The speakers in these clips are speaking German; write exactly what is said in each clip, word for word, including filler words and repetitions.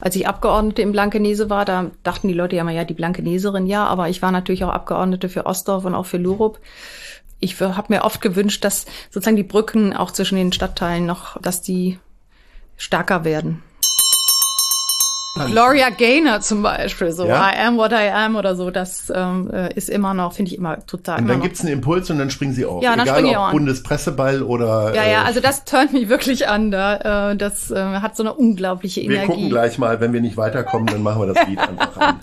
Als ich Abgeordnete in Blankenese war, da dachten die Leute ja mal, ja, die Blankeneserin, ja, aber ich war natürlich auch Abgeordnete für Ostdorf und auch für Lurup. Ich habe mir oft gewünscht, dass sozusagen die Brücken auch zwischen den Stadtteilen noch, dass die stärker werden. Gloria Gaynor zum Beispiel, so ja? I am what I am oder so, das ähm, ist immer noch, finde ich immer total. Und dann gibt's einen Impuls und dann springen sie auf. Ja, dann Egal springen die ob auch an. Bundespresseball oder... Ja, ja, also das turnt mich wirklich an, da. Äh, das äh, hat so eine unglaubliche Energie. Wir gucken gleich mal, wenn wir nicht weiterkommen, dann machen wir das Lied einfach an.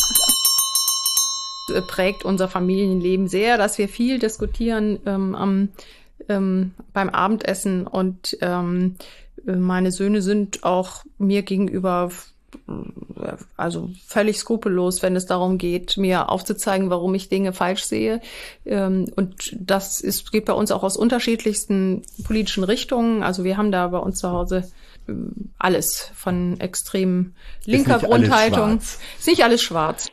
Prägt unser Familienleben sehr, dass wir viel diskutieren ähm, am, ähm, beim Abendessen und ähm, meine Söhne sind auch mir gegenüber also völlig skrupellos, wenn es darum geht, mir aufzuzeigen, warum ich Dinge falsch sehe. Und das ist, geht bei uns auch aus unterschiedlichsten politischen Richtungen. Also wir haben da bei uns zu Hause alles von extrem linker Grundhaltung. Ist nicht alles schwarz.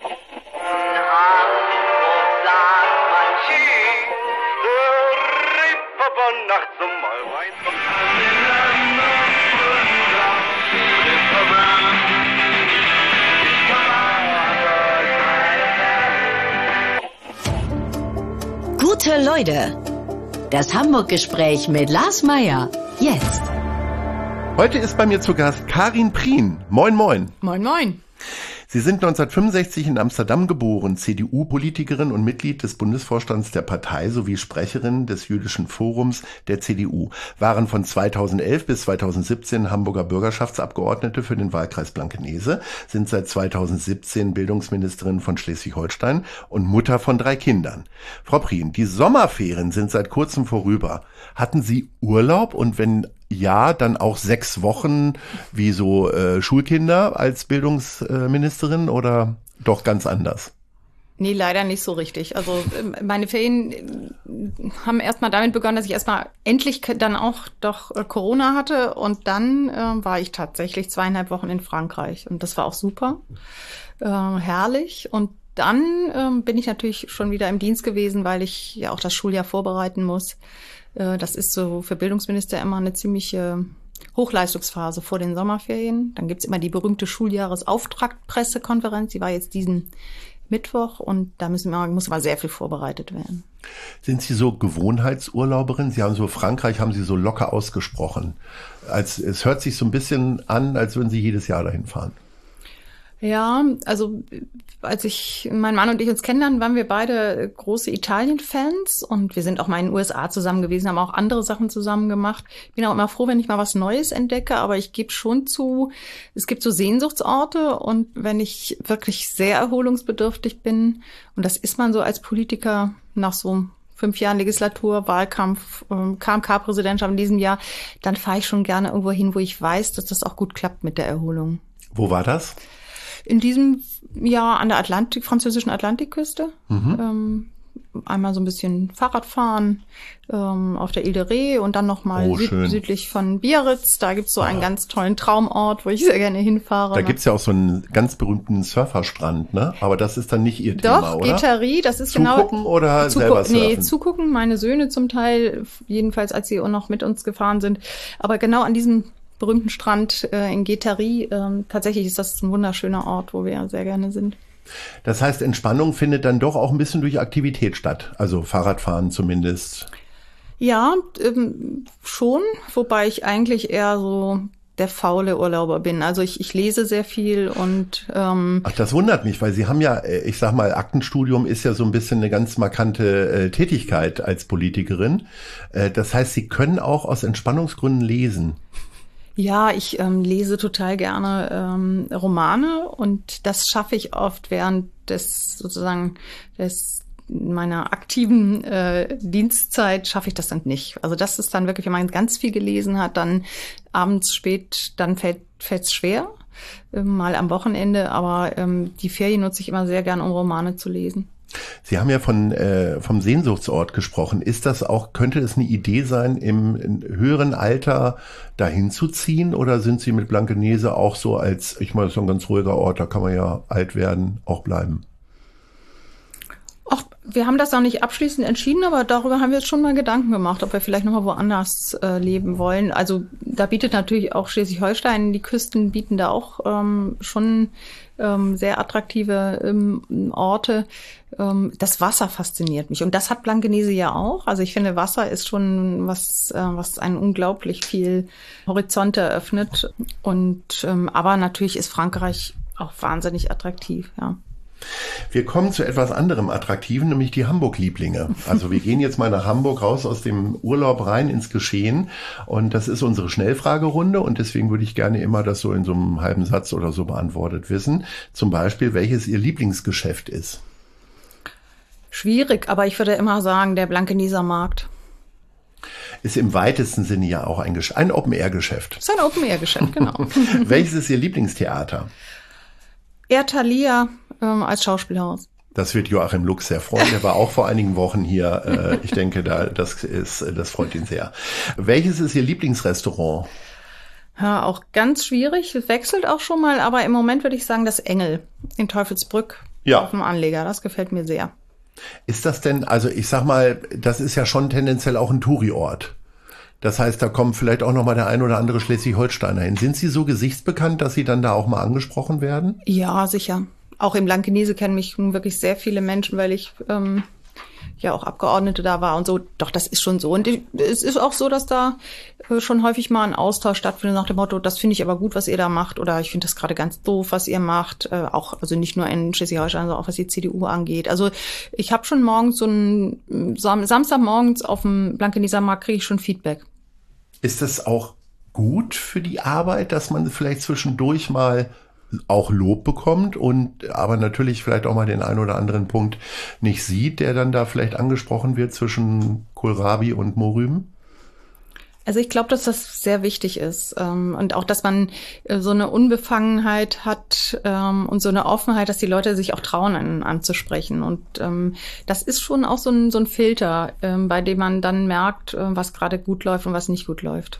Gute Leute, das Hamburg-Gespräch mit Lars Meyer, jetzt. Heute ist bei mir zu Gast Karin Prien. Moin, moin. Moin, moin. Sie sind neunzehnhundertfünfundsechzig in Amsterdam geboren, C D U-Politikerin und Mitglied des Bundesvorstands der Partei sowie Sprecherin des Jüdischen Forums der C D U, waren von zweitausendelf bis zweitausendsiebzehn Hamburger Bürgerschaftsabgeordnete für den Wahlkreis Blankenese, sind seit zweitausendsiebzehn Bildungsministerin von Schleswig-Holstein und Mutter von drei Kindern. Frau Prien, die Sommerferien sind seit kurzem vorüber. Hatten Sie Urlaub und wenn ja, dann auch sechs Wochen wie so äh, Schulkinder als Bildungsministerin oder doch ganz anders? Nee, leider nicht so richtig. Also meine Ferien haben erstmal damit begonnen, dass ich erstmal endlich dann auch doch Corona hatte und dann äh, war ich tatsächlich zweieinhalb Wochen in Frankreich und das war auch super, äh, herrlich. Und dann äh, bin ich natürlich schon wieder im Dienst gewesen, weil ich ja auch das Schuljahr vorbereiten muss. Das ist so für Bildungsminister immer eine ziemliche Hochleistungsphase vor den Sommerferien. Dann gibt's immer die berühmte Schuljahresauftaktpressekonferenz. Die war jetzt diesen Mittwoch und da müssen wir, muss mal sehr viel vorbereitet werden. Sind Sie so Gewohnheitsurlauberin? Sie haben so Frankreich, haben Sie so locker ausgesprochen. Als, es hört sich so ein bisschen an, als würden Sie jedes Jahr dahin fahren. Ja, also als ich, mein Mann und ich uns kennenlernen, waren wir beide große Italien-Fans und wir sind auch mal in den U S A zusammen gewesen, haben auch andere Sachen zusammen gemacht. Ich bin auch immer froh, wenn ich mal was Neues entdecke, aber ich gebe schon zu, es gibt so Sehnsuchtsorte und wenn ich wirklich sehr erholungsbedürftig bin, und das ist man so als Politiker nach so fünf Jahren Legislatur, Wahlkampf, K M K-Präsidentschaft in diesem Jahr, dann fahre ich schon gerne irgendwo hin, wo ich weiß, dass das auch gut klappt mit der Erholung. Wo war das? In diesem Jahr an der Atlantik, französischen Atlantikküste. Mhm. Ähm, einmal so ein bisschen Fahrradfahren ähm, auf der Ile de Ré und dann nochmal oh, süd- südlich von Biarritz. Da gibt's so einen ganz tollen Traumort, wo ich sehr gerne hinfahre. Da gibt's ja auch so einen ganz berühmten Surferstrand, ne? Aber das ist dann nicht Ihr Thema, Doch, oder? Guétari, das ist zugucken genau... Zugucken oder zugu- selber surfen? Nee, zugucken. Meine Söhne zum Teil, jedenfalls als sie auch noch mit uns gefahren sind. Aber genau an diesem berühmten Strand äh, in Guétari. Ähm, tatsächlich ist das ein wunderschöner Ort, wo wir sehr gerne sind. Das heißt, Entspannung findet dann doch auch ein bisschen durch Aktivität statt, also Fahrradfahren zumindest. Ja, ähm, schon, wobei ich eigentlich eher so der faule Urlauber bin. Also ich, ich lese sehr viel und ähm, Ach, das wundert mich, weil Sie haben ja, ich sag mal, Aktenstudium ist ja so ein bisschen eine ganz markante äh, Tätigkeit als Politikerin. Äh, das heißt, Sie können auch aus Entspannungsgründen lesen. Ja, ich ähm, lese total gerne ähm, Romane und das schaffe ich oft während des sozusagen des meiner aktiven äh, Dienstzeit schaffe ich das dann nicht. Also das ist dann wirklich, wenn man ganz viel gelesen hat, dann abends spät, dann fällt fällt's schwer, äh, mal am Wochenende, aber ähm, die Ferien nutze ich immer sehr gern, um Romane zu lesen. Sie haben ja von äh, vom Sehnsuchtsort gesprochen. Ist das auch, könnte es eine Idee sein, im, im höheren Alter dahin zu ziehen? Oder sind Sie mit Blankenese auch so als, ich meine, so ein ganz ruhiger Ort, da kann man ja alt werden, auch bleiben? Ach, Wir haben das noch nicht abschließend entschieden, aber darüber haben wir jetzt schon mal Gedanken gemacht, ob wir vielleicht nochmal woanders äh, leben wollen. Also da bietet natürlich auch Schleswig-Holstein, die Küsten bieten da auch ähm, schon ähm, sehr attraktive ähm, Orte. Ähm, das Wasser fasziniert mich und das hat Blankenese ja auch. Also ich finde, Wasser ist schon was, äh, was einen unglaublich viel Horizont eröffnet. Und ähm, aber natürlich ist Frankreich auch wahnsinnig attraktiv, ja. Wir kommen zu etwas anderem Attraktiven, nämlich die Hamburg-Lieblinge. Also wir gehen jetzt mal nach Hamburg raus aus dem Urlaub rein ins Geschehen und das ist unsere Schnellfragerunde und deswegen würde ich gerne immer das so in so einem halben Satz oder so beantwortet wissen. Zum Beispiel, welches Ihr Lieblingsgeschäft ist. Schwierig, aber ich würde immer sagen, der Blankeneser Markt. Ist im weitesten Sinne ja auch ein, Gesch- ein Open-Air-Geschäft. Ist ein Open-Air-Geschäft, genau. Welches ist Ihr Lieblingstheater? Air Thalia ähm, als Schauspielhaus. Das wird Joachim Lux sehr freuen. Der war auch vor einigen Wochen hier. Äh, ich denke, da das ist, das freut ihn sehr. Welches ist Ihr Lieblingsrestaurant? Ja, auch ganz schwierig. Es wechselt auch schon mal, aber im Moment würde ich sagen, das Engel in Teufelsbrück Ja. auf dem Anleger. Das gefällt mir sehr. Ist das denn, also ich sag mal, das ist ja schon tendenziell auch ein Touri-Ort. Das heißt, da kommt vielleicht auch noch mal der ein oder andere Schleswig-Holsteiner hin. Sind Sie so gesichtsbekannt, dass Sie dann da auch mal angesprochen werden? Ja, sicher. Auch im Blankenese kennen mich nun wirklich sehr viele Menschen, weil ich ähm, ja auch Abgeordnete da war und so. Doch, das ist schon so. Und es ist auch so, dass da äh, schon häufig mal ein Austausch stattfindet nach dem Motto, das finde ich aber gut, was ihr da macht. Oder ich finde das gerade ganz doof, was ihr macht. Äh, auch, also nicht nur in Schleswig-Holstein, sondern auch was die C D U angeht. Also ich habe schon morgens so ein, Sam- Samstagmorgens auf dem Blankeneser Markt kriege ich schon Feedback. Ist das auch gut für die Arbeit, dass man vielleicht zwischendurch mal auch Lob bekommt und aber natürlich vielleicht auch mal den einen oder anderen Punkt nicht sieht, der dann da vielleicht angesprochen wird zwischen Kohlrabi und Mohrrüben? Also ich glaube, dass das sehr wichtig ist ähm, und auch, dass man äh, so eine Unbefangenheit hat ähm, und so eine Offenheit, dass die Leute sich auch trauen, einen anzusprechen. Und ähm, das ist schon auch so ein, so ein Filter, ähm, bei dem man dann merkt, äh, was gerade gut läuft und was nicht gut läuft.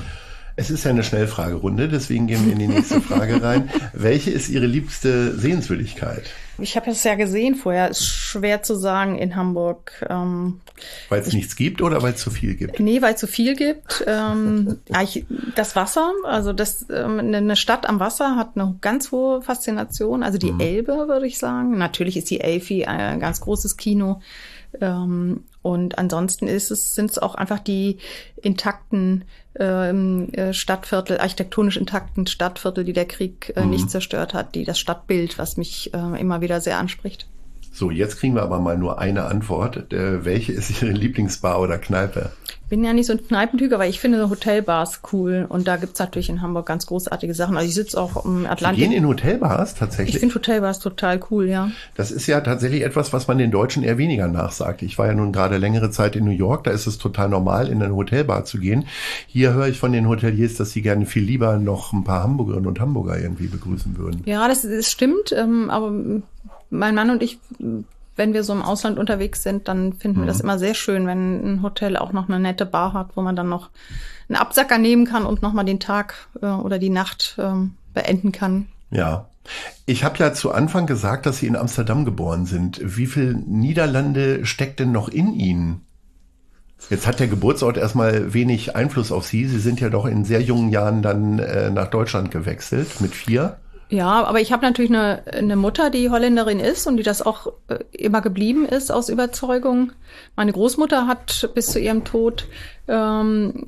Es ist ja eine Schnellfragerunde, deswegen gehen wir in die nächste Frage rein. Welche ist Ihre liebste Sehenswürdigkeit? Ich habe es ja gesehen vorher, ist schwer zu sagen in Hamburg. Ähm, weil es nichts gibt oder weil es zu viel gibt? Nee, weil es zu viel gibt. ähm, ja, ich, das Wasser, also das ähm, eine Stadt am Wasser hat eine ganz hohe Faszination. Also die mhm. Elbe, würde ich sagen. Natürlich ist die Elfi ein ganz großes Kino. Ähm, und ansonsten ist es, sind es auch einfach die intakten ähm, Stadtviertel, architektonisch intakten Stadtviertel, die der Krieg äh, mhm. nicht zerstört hat, die das Stadtbild, was mich äh, immer wieder sehr anspricht. So, jetzt kriegen wir aber mal nur eine Antwort. Äh, welche ist Ihre Lieblingsbar oder Kneipe? Ich bin ja nicht so ein Kneipentyp, aber ich finde Hotelbars cool. Und da gibt's natürlich in Hamburg ganz großartige Sachen. Also ich sitze auch im Atlantik. Sie gehen in Hotelbars tatsächlich? Ich finde Hotelbars total cool, ja. Das ist ja tatsächlich etwas, was man den Deutschen eher weniger nachsagt. Ich war ja nun gerade längere Zeit in New York. Da ist es total normal, in eine Hotelbar zu gehen. Hier höre ich von den Hoteliers, dass sie gerne viel lieber noch ein paar Hamburgerinnen und Hamburger irgendwie begrüßen würden. Ja, das, das stimmt. Aber mein Mann und ich, wenn wir so im Ausland unterwegs sind, dann finden mhm. wir das immer sehr schön, wenn ein Hotel auch noch eine nette Bar hat, wo man dann noch einen Absacker nehmen kann und nochmal den Tag äh, oder die Nacht ähm, beenden kann. Ja. Ich habe ja zu Anfang gesagt, dass Sie in Amsterdam geboren sind. Wie viel Niederlande steckt denn noch in Ihnen? Jetzt hat der Geburtsort erstmal wenig Einfluss auf Sie. Sie sind ja doch in sehr jungen Jahren dann äh, nach Deutschland gewechselt, mit vier. Ja, aber ich habe natürlich eine, eine Mutter, die Holländerin ist und die das auch äh, immer geblieben ist aus Überzeugung. Meine Großmutter hat bis zu ihrem Tod ähm,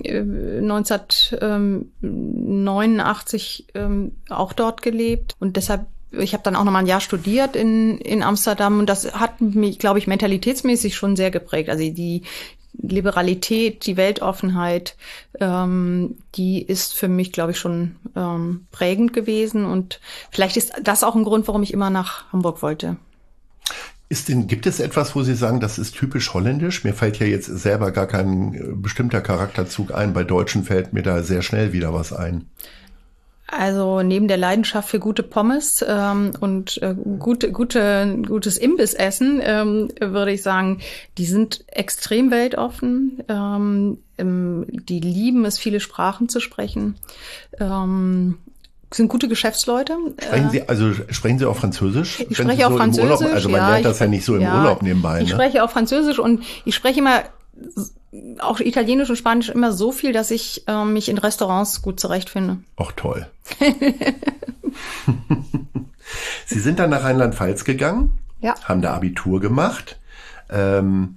neunzehnhundertneunundachtzig ähm, auch dort gelebt und deshalb, ich habe dann auch noch mal ein Jahr studiert in in Amsterdam und das hat mich, glaube ich, mentalitätsmäßig schon sehr geprägt. Also die Liberalität, die Weltoffenheit, ähm, die ist für mich, glaube ich, schon ähm, prägend gewesen. Und vielleicht ist das auch ein Grund, warum ich immer nach Hamburg wollte. Ist denn, gibt es etwas, wo Sie sagen, das ist typisch holländisch? Mir fällt ja jetzt selber gar kein bestimmter Charakterzug ein. Bei Deutschen fällt mir da sehr schnell wieder was ein. Also neben der Leidenschaft für gute Pommes ähm, und äh, gute, gute, gutes Imbissessen ähm, würde ich sagen, die sind extrem weltoffen. Ähm, ähm, die lieben es, viele Sprachen zu sprechen. Ähm, sind gute Geschäftsleute. Sprechen Sie, also sprechen Sie auch Französisch? Ich spreche auch so Französisch. Urlaub, also man ja, lernt das ja nicht so im ja, Urlaub nebenbei. Ich ne? spreche auch Französisch und ich spreche immer auch Italienisch und Spanisch immer so viel, dass ich äh, mich in Restaurants gut zurechtfinde. Ach toll. Sie sind dann nach Rheinland-Pfalz gegangen, ja. haben da Abitur gemacht. Ähm,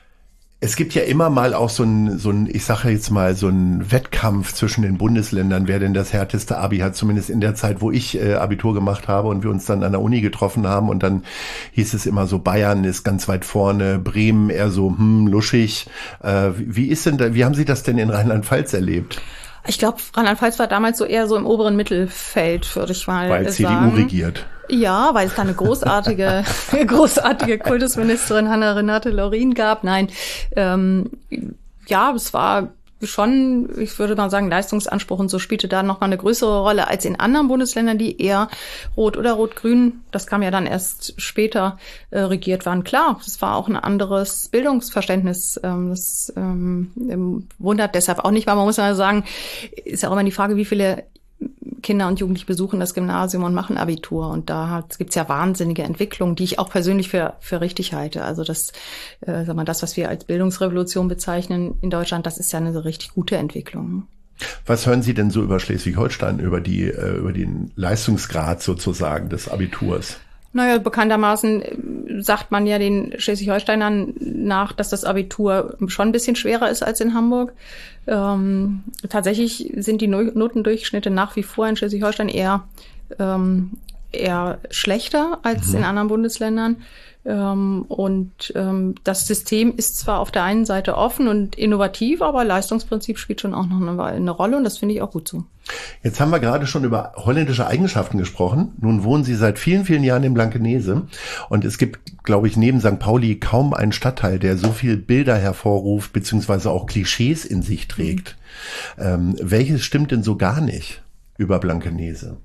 es gibt ja immer mal auch so ein, so ein, ich sage jetzt mal, so ein Wettkampf zwischen den Bundesländern, wer denn das härteste Abi hat, zumindest in der Zeit, wo ich äh, Abitur gemacht habe und wir uns dann an der Uni getroffen haben. Und dann hieß es immer so, Bayern ist ganz weit vorne, Bremen eher so, hm, luschig. Äh, wie ist denn da, wie haben Sie das denn in Rheinland-Pfalz erlebt? Ich glaube, Rheinland-Pfalz war damals so eher so im oberen Mittelfeld, würde ich mal weil sagen. Weil C D U regiert. Ja, weil es da eine großartige, großartige Kultusministerin Hanna-Renate Laurin gab. Nein, ähm, ja, es war schon, ich würde mal sagen, Leistungsanspruch und so spielte da nochmal eine größere Rolle als in anderen Bundesländern, die eher rot oder rot-grün, das kam ja dann erst später, äh, regiert waren. Klar, es war auch ein anderes Bildungsverständnis. Ähm, das ähm, wundert deshalb auch nicht, weil man muss ja sagen, ist ja auch immer die Frage, wie viele Kinder und Jugendliche besuchen das Gymnasium und machen Abitur. Und da gibt es ja wahnsinnige Entwicklungen, die ich auch persönlich für für richtig halte. Also das, äh, sag mal, das, was wir als Bildungsrevolution bezeichnen in Deutschland, das ist ja eine so richtig gute Entwicklung. Was hören Sie denn so über Schleswig-Holstein, über die äh, über den Leistungsgrad sozusagen des Abiturs? Naja, bekanntermaßen sagt man ja den Schleswig-Holsteinern nach, dass das Abitur schon ein bisschen schwerer ist als in Hamburg. Ähm, tatsächlich sind die Notendurchschnitte nach wie vor in Schleswig-Holstein eher, ähm, eher schlechter als mhm. in anderen Bundesländern. Ähm, und ähm, das System ist zwar auf der einen Seite offen und innovativ, aber Leistungsprinzip spielt schon auch noch eine, eine Rolle und das finde ich auch gut so. Jetzt haben wir gerade schon über holländische Eigenschaften gesprochen. Nun wohnen Sie seit vielen, vielen Jahren in Blankenese und es gibt, glaube ich, neben Sankt Pauli kaum einen Stadtteil, der so viel Bilder hervorruft, beziehungsweise auch Klischees in sich trägt. Mhm. Ähm, welches stimmt denn so gar nicht über Blankenese?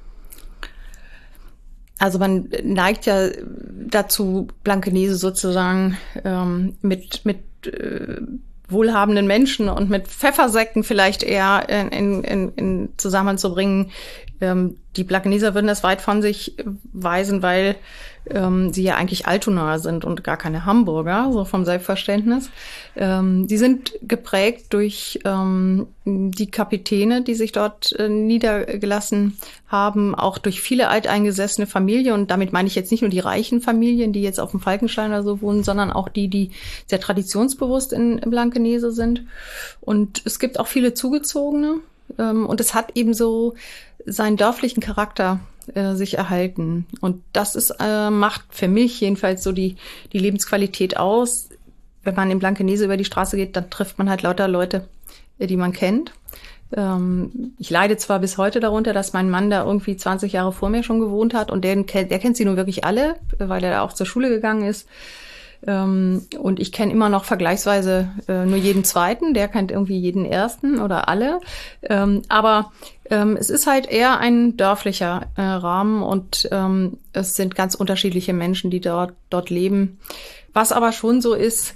Also man neigt ja dazu, Blankenese sozusagen ähm, mit mit äh, wohlhabenden Menschen und mit Pfeffersäcken vielleicht eher in, in, in Zusammenhang zu bringen. Ähm, die Blankeneser würden das weit von sich weisen, weil ähm, sie ja eigentlich Altonaer sind und gar keine Hamburger, so vom Selbstverständnis. Ähm, die sind geprägt durch ähm, die Kapitäne, die sich dort äh, niedergelassen haben, auch durch viele alteingesessene Familien. Und damit meine ich jetzt nicht nur die reichen Familien, die jetzt auf dem Falkenstein oder so wohnen, sondern auch die, die sehr traditionsbewusst in Blankenese sind. Und es gibt auch viele Zugezogene. Ähm, und es hat eben so seinen dörflichen Charakter äh, sich erhalten. Und das ist äh, macht für mich jedenfalls so die die Lebensqualität aus. Wenn man in Blankenese über die Straße geht, dann trifft man halt lauter Leute, äh, die man kennt. Ähm, ich leide zwar bis heute darunter, dass mein Mann da irgendwie zwanzig Jahre vor mir schon gewohnt hat und der, der kennt sie nun wirklich alle, weil er auch zur Schule gegangen ist. Ähm, und ich kenne immer noch vergleichsweise äh, nur jeden Zweiten, der kennt irgendwie jeden Ersten oder alle. Ähm, aber ähm, es ist halt eher ein dörflicher äh, Rahmen und ähm, es sind ganz unterschiedliche Menschen, die dort dort leben. Was aber schon so ist,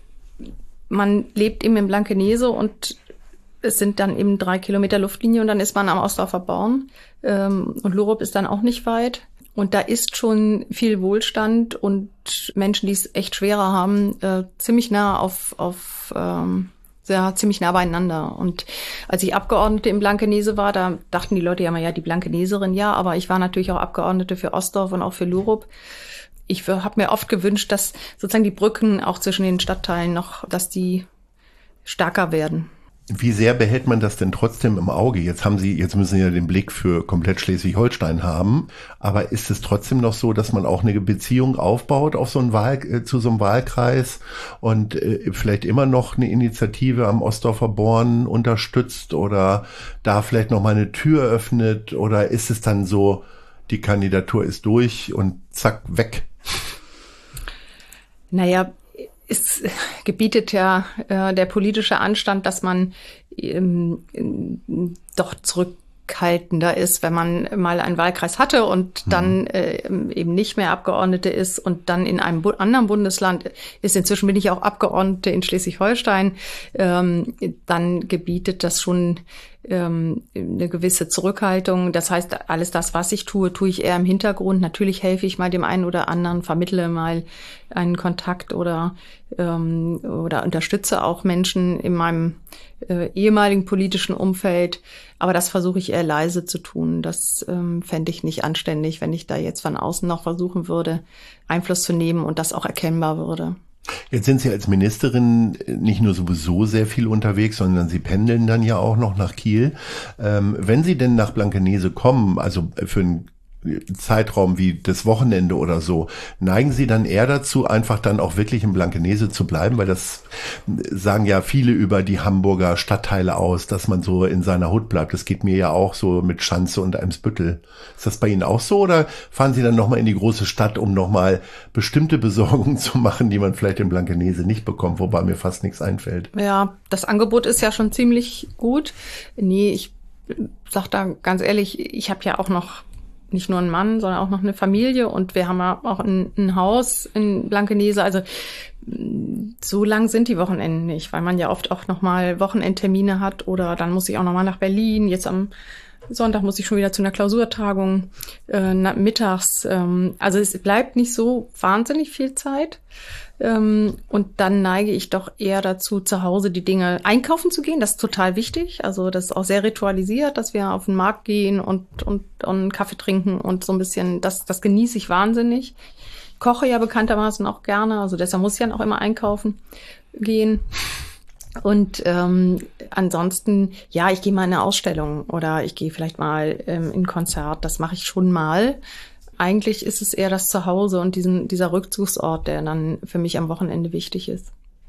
man lebt eben in Blankenese und es sind dann eben drei Kilometer Luftlinie und dann ist man am Ostdorfer Born ähm, und Lurup ist dann auch nicht weit. Und da ist schon viel Wohlstand und Menschen, die es echt schwerer haben, äh, ziemlich nah auf, auf ähm, sehr, ziemlich nah beieinander. Und als ich Abgeordnete in Blankenese war, da dachten die Leute ja mal, ja, die Blankeneserin, ja, aber ich war natürlich auch Abgeordnete für Ostdorf und auch für Lurup. Ich habe mir oft gewünscht, dass sozusagen die Brücken auch zwischen den Stadtteilen noch, dass die stärker werden. Wie sehr behält man das denn trotzdem im Auge? Jetzt haben Sie, jetzt müssen Sie ja den Blick für komplett Schleswig-Holstein haben. Aber ist es trotzdem noch so, dass man auch eine Beziehung aufbaut auf so einen Wahl, äh, zu so einem Wahlkreis und äh, vielleicht immer noch eine Initiative am Ostdorfer Born unterstützt oder da vielleicht noch mal eine Tür öffnet? Oder ist es dann so, die Kandidatur ist durch und zack, weg? Naja, es gebietet ja äh, der politische Anstand, dass man ähm, doch zurückhaltender ist, wenn man mal einen Wahlkreis hatte und dann äh, eben nicht mehr Abgeordnete ist und dann in einem bu- anderen Bundesland ist. Inzwischen bin ich auch Abgeordnete in Schleswig-Holstein. Ähm, dann gebietet das schon ähm, eine gewisse Zurückhaltung. Das heißt, alles das, was ich tue, tue ich eher im Hintergrund. Natürlich helfe ich mal dem einen oder anderen, vermittle mal einen Kontakt oder ähm, oder unterstütze auch Menschen in meinem äh, ehemaligen politischen Umfeld. Aber das versuche ich eher leise zu tun. Das ähm, fände ich nicht anständig, wenn ich da jetzt von außen noch versuchen würde, Einfluss zu nehmen und das auch erkennbar würde. Jetzt sind Sie als Ministerin nicht nur sowieso sehr viel unterwegs, sondern Sie pendeln dann ja auch noch nach Kiel. Ähm, wenn Sie denn nach Blankenese kommen, also für einen Zeitraum wie das Wochenende oder so, neigen Sie dann eher dazu, einfach dann auch wirklich in Blankenese zu bleiben? Weil das sagen ja viele über die Hamburger Stadtteile aus, dass man so in seiner Hut bleibt. Das geht mir ja auch so mit Schanze und Eimsbüttel. Ist das bei Ihnen auch so oder fahren Sie dann nochmal in die große Stadt, um nochmal bestimmte Besorgungen zu machen, die man vielleicht in Blankenese nicht bekommt, wobei mir fast nichts einfällt? Ja, das Angebot ist ja schon ziemlich gut. Nee, ich sag da ganz ehrlich, ich habe ja auch noch nicht nur einen Mann, sondern auch noch eine Familie und wir haben ja auch ein, ein Haus in Blankenese. Also so lang sind die Wochenenden nicht, weil man ja oft auch nochmal Wochenendtermine hat oder dann muss ich auch nochmal nach Berlin. Jetzt am Sonntag muss ich schon wieder zu einer Klausurtagung äh, mittags. Ähm, also es bleibt nicht so wahnsinnig viel Zeit. Ähm, und dann neige ich doch eher dazu, zu Hause die Dinge einkaufen zu gehen. Das ist total wichtig. Also das ist auch sehr ritualisiert, dass wir auf den Markt gehen und, und, und einen Kaffee trinken und so ein bisschen, das, das genieße ich wahnsinnig. Ich koche ja bekanntermaßen auch gerne, also deshalb muss ich dann auch immer einkaufen gehen. Und ähm, ansonsten, ja, ich gehe mal in eine Ausstellung oder ich gehe vielleicht mal ähm, in ein Konzert. Das mache ich schon mal. Eigentlich ist es eher das Zuhause und diesen, dieser Rückzugsort, der dann für mich am Wochenende wichtig ist.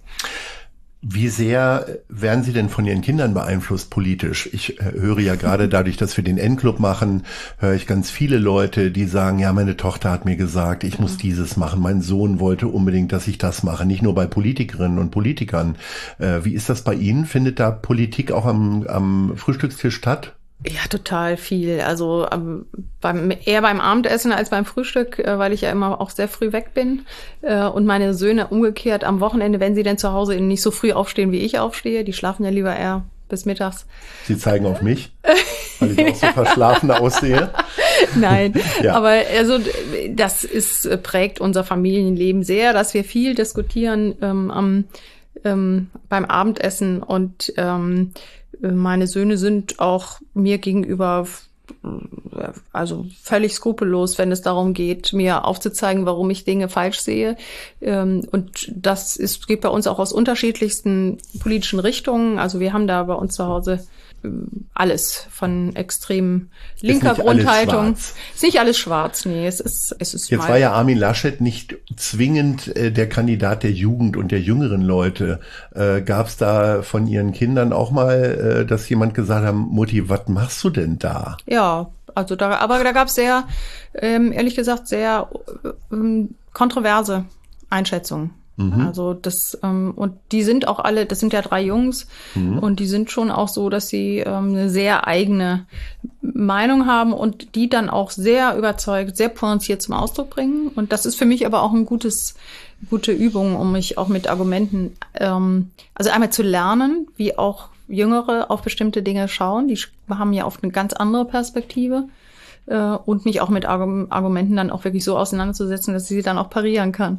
Wie sehr werden Sie denn von Ihren Kindern beeinflusst politisch? Ich höre ja gerade dadurch, dass wir den N-Club machen, höre ich ganz viele Leute, die sagen, ja, meine Tochter hat mir gesagt, ich muss dieses machen. Mein Sohn wollte unbedingt, dass ich das mache. Nicht nur bei Politikerinnen und Politikern. Wie ist das bei Ihnen? Findet da Politik auch am, am Frühstückstisch statt? Ja, total viel. Also ähm, beim, eher beim Abendessen als beim Frühstück, äh, weil ich ja immer auch sehr früh weg bin. Äh, und meine Söhne umgekehrt am Wochenende, wenn sie denn zu Hause nicht so früh aufstehen, wie ich aufstehe, die schlafen ja lieber eher bis mittags. Sie zeigen auf mich, weil ich auch so verschlafen aussehe. Nein, ja. Aber also das ist prägt unser Familienleben sehr, dass wir viel diskutieren ähm, am ähm, beim Abendessen und ähm, meine Söhne sind auch mir gegenüber also völlig skrupellos, wenn es darum geht, mir aufzuzeigen, warum ich Dinge falsch sehe. Und das ist, geht bei uns auch aus unterschiedlichsten politischen Richtungen. Also wir haben da bei uns zu Hause alles von extrem linker ist Grundhaltung. Ist nicht alles schwarz, nee, es ist, es ist Jetzt war ja Armin Laschet nicht zwingend äh, der Kandidat der Jugend und der jüngeren Leute. Äh, Gab es da von Ihren Kindern auch mal, äh, dass jemand gesagt hat, Mutti, was machst du denn da? Ja, also da, aber da gab es sehr, ähm, ehrlich gesagt, sehr ähm, kontroverse Einschätzungen. Mhm. Also das ähm, und die sind auch alle, das sind ja drei Jungs mhm. und die sind schon auch so, dass sie ähm, eine sehr eigene Meinung haben und die dann auch sehr überzeugt, sehr pointiert zum Ausdruck bringen. Und das ist für mich aber auch ein gutes, gute Übung, um mich auch mit Argumenten, ähm, also einmal zu lernen, wie auch Jüngere auf bestimmte Dinge schauen. Die haben ja oft eine ganz andere Perspektive. Äh, und mich auch mit Argumenten dann auch wirklich so auseinanderzusetzen, dass ich sie dann auch parieren kann.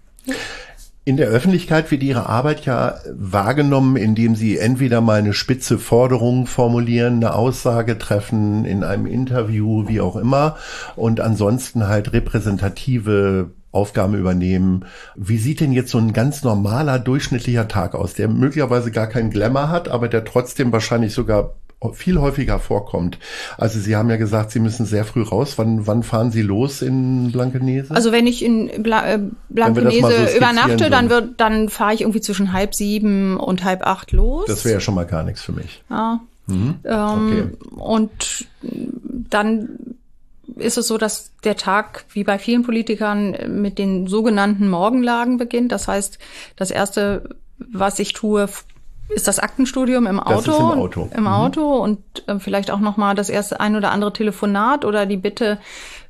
In der Öffentlichkeit wird Ihre Arbeit ja wahrgenommen, indem Sie entweder mal eine spitze Forderung formulieren, eine Aussage treffen, in einem Interview, wie auch immer, und ansonsten halt repräsentative Aufgaben übernehmen. Wie sieht denn jetzt so ein ganz normaler, durchschnittlicher Tag aus, der möglicherweise gar keinen Glamour hat, aber der trotzdem wahrscheinlich sogar viel häufiger vorkommt? Also Sie haben ja gesagt, Sie müssen sehr früh raus. Wann, wann fahren Sie los in Blankenese? Also wenn ich in Bla äh, Blankenese so übernachte, dann wird, dann fahre ich irgendwie zwischen halb sieben und halb acht los. Das wäre ja schon mal gar nichts für mich. Ja. Mhm. Ähm, okay. Und dann ist es so, dass der Tag, wie bei vielen Politikern, mit den sogenannten Morgenlagen beginnt. Das heißt, das Erste, was ich tue, ist das Aktenstudium im Auto, das ist im Auto, im Auto mhm. und äh, vielleicht auch noch mal das erste ein oder andere Telefonat oder die Bitte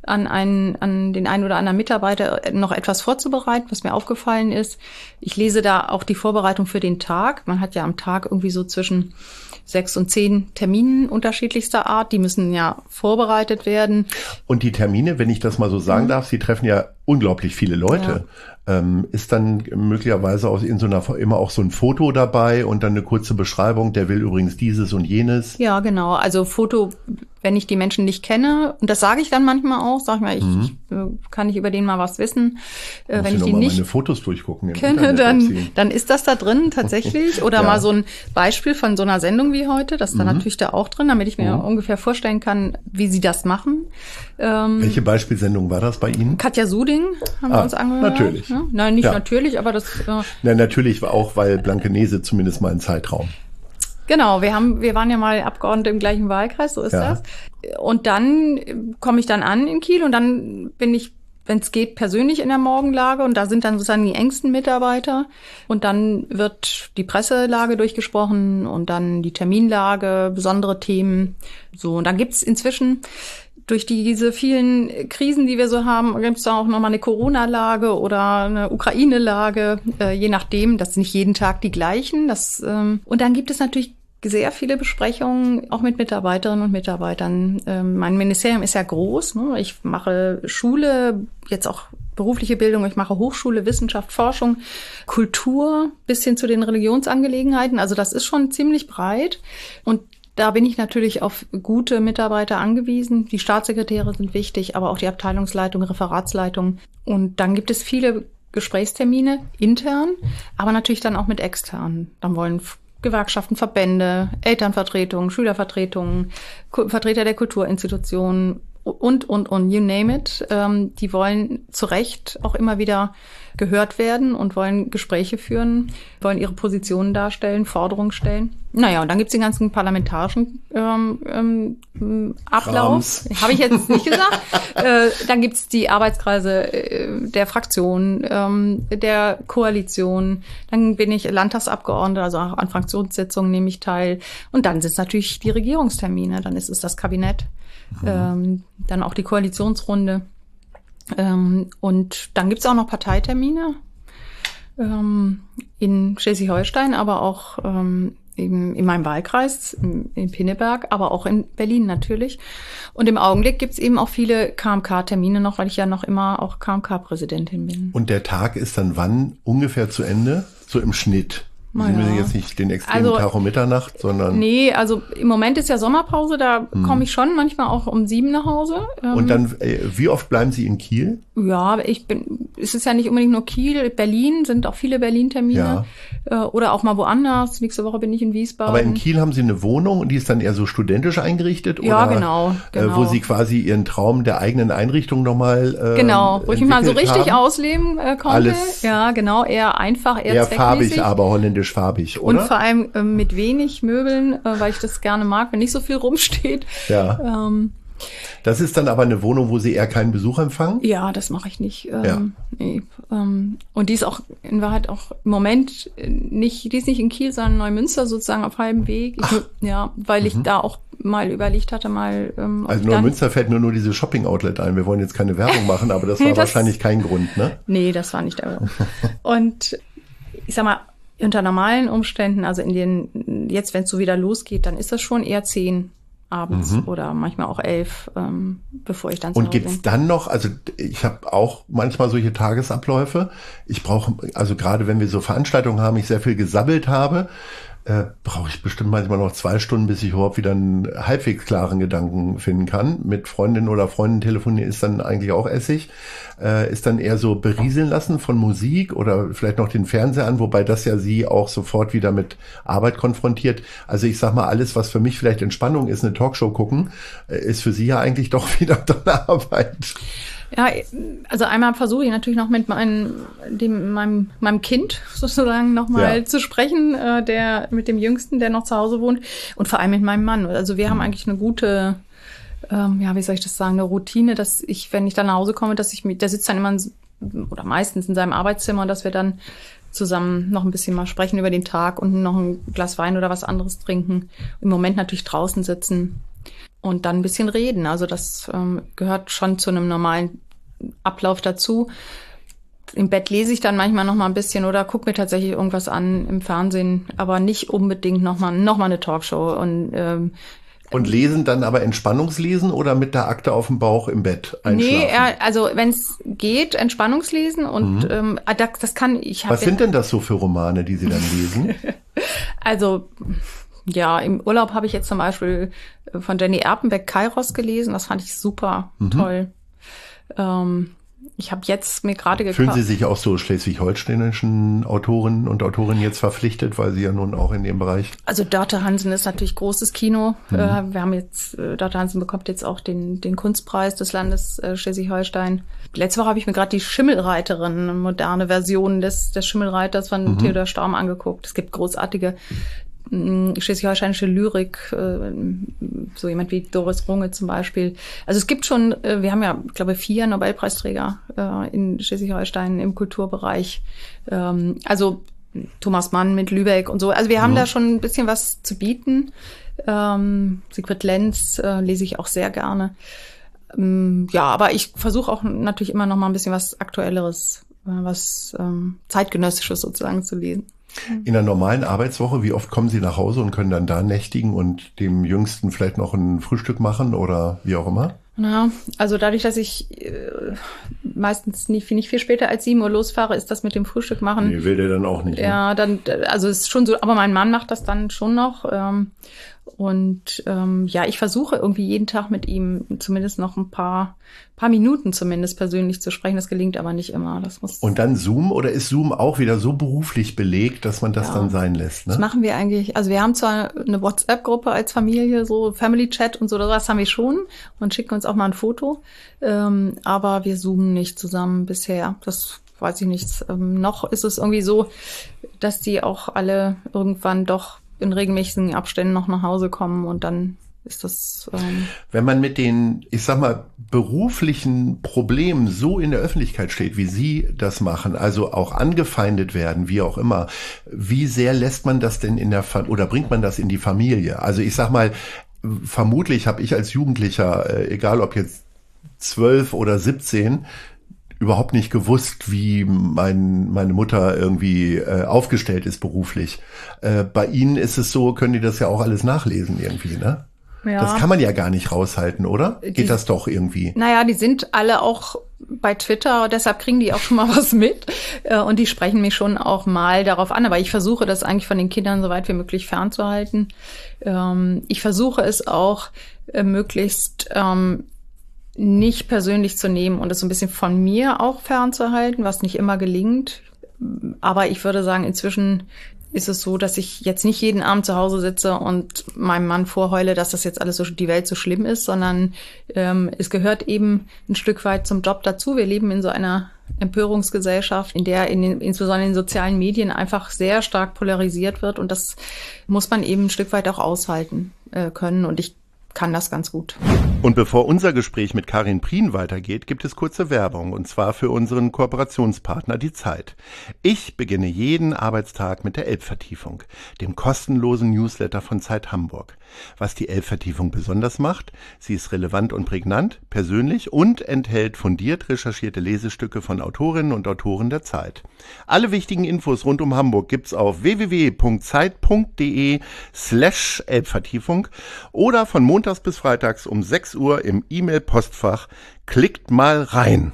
an einen, an den einen oder anderen Mitarbeiter noch etwas vorzubereiten, was mir aufgefallen ist. Ich lese da auch die Vorbereitung für den Tag. Man hat ja am Tag irgendwie so zwischen sechs und zehn Terminen unterschiedlichster Art. Die müssen ja vorbereitet werden. Und die Termine, wenn ich das mal so sagen mhm. darf, Sie treffen ja unglaublich viele Leute. Ja. Ähm, ist dann möglicherweise auch in so einer immer auch so ein Foto dabei und dann eine kurze Beschreibung, der will übrigens dieses und jenes? Ja, genau. Also Foto, wenn ich die Menschen nicht kenne, und das sage ich dann manchmal auch, sag ich mal, ich, mhm. ich kann ich über den mal was wissen. Äh, wenn ich die nicht meine Fotos durchgucken kenne, dann, dann ist das da drin tatsächlich. Oder ja. mal so ein Beispiel von so einer Sendung wie heute, das ist dann mhm. natürlich da auch drin, damit ich mir mhm. ungefähr vorstellen kann, wie sie das machen. Ähm, Welche Beispielsendung war das bei Ihnen? Katja Suding haben ah, wir uns angehört. Natürlich. Ja? Nein, nicht ja. natürlich, aber das... Äh, Nein, natürlich auch, weil Blankenese zumindest mal ein Zeitraum. Genau, wir haben, wir waren ja mal Abgeordnete im gleichen Wahlkreis, so ist ja. das. Und dann komme ich dann an in Kiel und dann bin ich, wenn es geht, persönlich in der Morgenlage und da sind dann sozusagen die engsten Mitarbeiter und dann wird die Presselage durchgesprochen und dann die Terminlage, besondere Themen. So, und dann gibt's inzwischen durch die, diese vielen Krisen, die wir so haben, gibt es da auch nochmal eine Corona-Lage oder eine Ukraine-Lage, äh, je nachdem. Das sind nicht jeden Tag die gleichen. Das, ähm, und dann gibt es natürlich sehr viele Besprechungen, auch mit Mitarbeiterinnen und Mitarbeitern. Ähm, mein Ministerium ist ja groß. Ne? Ich mache Schule, jetzt auch berufliche Bildung, ich mache Hochschule, Wissenschaft, Forschung, Kultur, bis hin zu den Religionsangelegenheiten. Also das ist schon ziemlich breit. Und da bin ich natürlich auf gute Mitarbeiter angewiesen. Die Staatssekretäre sind wichtig, aber auch die Abteilungsleitung, Referatsleitung. Und dann gibt es viele Gesprächstermine intern, aber natürlich dann auch mit externen. Dann wollen Gewerkschaften, Verbände, Elternvertretungen, Schülervertretungen, Vertreter der Kulturinstitutionen und, und, und, you name it. Ähm, die wollen zu Recht auch immer wieder gehört werden und wollen Gespräche führen, wollen ihre Positionen darstellen, Forderungen stellen. Naja, und dann gibt's den ganzen parlamentarischen ähm, ähm, Ablauf. Habe ich jetzt nicht gesagt. äh, dann gibt's die Arbeitskreise äh, der Fraktion, ähm, der Koalition. Dann bin ich Landtagsabgeordnete, also auch an Fraktionssitzungen nehme ich teil. Und dann sind es natürlich die Regierungstermine. Dann ist es das Kabinett, mhm. ähm, dann auch die Koalitionsrunde. Ähm, und dann gibt's auch noch Parteitermine ähm, in Schleswig-Holstein, aber auch ähm, eben in meinem Wahlkreis, in, in Pinneberg, aber auch in Berlin natürlich. Und im Augenblick gibt's eben auch viele K M K-Termine noch, weil ich ja noch immer auch K M K-Präsidentin bin. Und der Tag ist dann wann ungefähr zu Ende? So im Schnitt? Sie müssen jetzt nicht den extremen also, Tag um Mitternacht, sondern... Nee, also im Moment ist ja Sommerpause, da hm. komme ich schon manchmal auch um sieben nach Hause. Und dann, wie oft bleiben Sie in Kiel? Ja, ich bin, es ist ja nicht unbedingt nur Kiel, Berlin, sind auch viele Berlin-Termine. Ja. Oder auch mal woanders. Nächste Woche bin ich in Wiesbaden. Aber in Kiel haben Sie eine Wohnung und die ist dann eher so studentisch eingerichtet? Ja, oder, genau, genau. Wo Sie quasi Ihren Traum der eigenen Einrichtung nochmal äh, Genau, wo ich mich mal so richtig haben. ausleben äh, konnte. Alles ja, genau, eher einfach, eher, eher farbig, aber holländisch farbig, oder? Und vor allem äh, mit wenig Möbeln, äh, weil ich das gerne mag, wenn nicht so viel rumsteht. Ja. Ähm, das ist dann aber eine Wohnung, wo Sie eher keinen Besuch empfangen? Ja, das mache ich nicht. Ähm, ja. nee, ähm, und die ist auch in Wahrheit auch im Moment nicht, die ist nicht in Kiel, sondern in Neumünster sozusagen auf halbem Weg. Ich, ja, weil mhm. ich da auch mal überlegt hatte, mal. Ähm, also Neumünster fällt nur nur diese Shopping-Outlet ein. Wir wollen jetzt keine Werbung machen, aber das war das, wahrscheinlich kein Grund, ne? Nee, das war nicht der Grund. Und ich sag mal, unter normalen Umständen, also in den, jetzt wenn es so wieder losgeht, dann ist das schon eher zehn abends mhm. oder manchmal auch elf, ähm, bevor ich dann zu Und Hause gibt's dann noch, also ich habe auch manchmal solche Tagesabläufe. Ich brauche, also gerade wenn wir so Veranstaltungen haben, ich sehr viel gesabbelt habe, äh, brauche ich bestimmt manchmal noch zwei Stunden, bis ich überhaupt wieder einen halbwegs klaren Gedanken finden kann. Mit Freundinnen oder Freunden telefonieren ist dann eigentlich auch Essig. Äh, ist dann eher so berieseln lassen von Musik oder vielleicht noch den Fernseher an, wobei das ja Sie auch sofort wieder mit Arbeit konfrontiert. Also ich sag mal, alles, was für mich vielleicht Entspannung ist, eine Talkshow gucken, äh, ist für Sie ja eigentlich doch wieder tolle Arbeit. Ja, also einmal versuche ich natürlich noch mit meinem, dem, meinem, meinem Kind sozusagen nochmal ja. zu sprechen, äh, der mit dem Jüngsten, der noch zu Hause wohnt, und vor allem mit meinem Mann. Also wir mhm. haben eigentlich eine gute, ähm, ja, wie soll ich das sagen, eine Routine, dass ich, wenn ich dann nach Hause komme, dass ich mich, der sitzt dann immer in, oder meistens in seinem Arbeitszimmer, und dass wir dann zusammen noch ein bisschen mal sprechen über den Tag und noch ein Glas Wein oder was anderes trinken. Im Moment natürlich draußen sitzen. und dann ein bisschen reden. Also das ähm, gehört schon zu einem normalen Ablauf dazu. Im Bett lese ich dann manchmal noch mal ein bisschen oder gucke mir tatsächlich irgendwas an im Fernsehen, aber nicht unbedingt noch mal, noch mal eine Talkshow. Und, ähm, und lesen dann aber Entspannungslesen oder mit der Akte auf dem Bauch im Bett einschlafen? Nee, er, also wenn es geht, Entspannungslesen und mhm. ähm, das, das kann ich. Was sind denn das so für Romane, die Sie dann lesen? Also ja, im Urlaub habe ich jetzt zum Beispiel von Jenny Erpenbeck Kairos gelesen. Das fand ich super mhm. toll. Ähm, ich habe jetzt mir gerade gekauft. Fühlen Sie sich auch so schleswig-holsteinischen Autorinnen und Autorinnen jetzt verpflichtet, weil Sie ja nun auch in dem Bereich... Also Dörte Hansen ist natürlich großes Kino. Mhm. Äh, wir haben jetzt, äh, Dörte Hansen bekommt jetzt auch den, den Kunstpreis des Landes äh, Schleswig-Holstein. Letzte Woche habe ich mir gerade die Schimmelreiterin, eine moderne Version des, des Schimmelreiters von mhm. Theodor Storm angeguckt. Es gibt großartige schleswig-holsteinische Lyrik, so jemand wie Doris Runge zum Beispiel. Also es gibt schon, wir haben ja, ich glaube, vier Nobelpreisträger in Schleswig-Holstein im Kulturbereich. Also Thomas Mann mit Lübeck und so. Also wir haben mhm. da schon ein bisschen was zu bieten. Sigrid Lenz lese ich auch sehr gerne. Ja, aber ich versuche auch natürlich immer noch mal ein bisschen was Aktuelleres, was Zeitgenössisches sozusagen zu lesen. In einer normalen Arbeitswoche, wie oft kommen Sie nach Hause und können dann da nächtigen und dem Jüngsten vielleicht noch ein Frühstück machen oder wie auch immer? Na, also dadurch, dass ich äh, meistens nicht, nicht viel später als sieben Uhr losfahre, ist das mit dem Frühstück machen. Nee, will der dann auch nicht. Ja, ne? dann, also es ist schon so, aber mein Mann macht das dann schon noch. Ähm, und ähm, ja, ich versuche irgendwie jeden Tag mit ihm zumindest noch ein paar paar Minuten zumindest persönlich zu sprechen. Das gelingt aber nicht immer. Das muss. Und dann Zoom, oder ist Zoom auch wieder so beruflich belegt, dass man das ja. dann sein lässt? Ne? Das machen wir eigentlich. Also wir haben zwar eine WhatsApp-Gruppe als Familie, so Family Chat und so, das haben wir schon und schicken uns auch mal ein Foto. Ähm, aber wir zoomen nicht zusammen bisher. Das weiß ich nicht. Ähm, noch ist es irgendwie so, dass die auch alle irgendwann doch in regelmäßigen Abständen noch nach Hause kommen und dann ist das... Ähm Wenn man mit den, ich sag mal, beruflichen Problemen so in der Öffentlichkeit steht, wie Sie das machen, also auch angefeindet werden, wie auch immer, wie sehr lässt man das denn in der, Fa- oder bringt man das in die Familie? Also ich sag mal, vermutlich habe ich als Jugendlicher, äh, egal ob jetzt zwölf oder siebzehn, überhaupt nicht gewusst, wie mein, meine Mutter irgendwie äh, aufgestellt ist beruflich. Äh, bei Ihnen ist es so, können die das ja auch alles nachlesen irgendwie, ne? Ja. Das kann man ja gar nicht raushalten, oder? Geht die, das doch irgendwie? Naja, die sind alle auch bei Twitter, deshalb kriegen die auch schon mal was mit. Äh, und die sprechen mich schon auch mal darauf an. Aber ich versuche das eigentlich von den Kindern so weit wie möglich fernzuhalten. Ähm, ich versuche es auch äh, möglichst ähm, nicht persönlich zu nehmen und es so ein bisschen von mir auch fernzuhalten, was nicht immer gelingt. Aber ich würde sagen, inzwischen ist es so, dass ich jetzt nicht jeden Abend zu Hause sitze und meinem Mann vorheule, dass das jetzt alles so, die Welt so schlimm ist, sondern ähm, es gehört eben ein Stück weit zum Job dazu. Wir leben in so einer Empörungsgesellschaft, in der in den, insbesondere in den sozialen Medien einfach sehr stark polarisiert wird und das muss man eben ein Stück weit auch aushalten äh, können und ich kann das ganz gut. Und bevor unser Gespräch mit Karin Prien weitergeht, gibt es kurze Werbung, und zwar für unseren Kooperationspartner Die Zeit. Ich beginne jeden Arbeitstag mit der Elbvertiefung, dem kostenlosen Newsletter von Zeit Hamburg. Was die Elbvertiefung besonders macht: Sie ist relevant und prägnant, persönlich und enthält fundiert recherchierte Lesestücke von Autorinnen und Autoren der Zeit. Alle wichtigen Infos rund um Hamburg gibt's auf w w w punkt zeit punkt d e slash Elbvertiefung oder von montags bis freitags um sechs Uhr im E-Mail-Postfach. Klickt mal rein.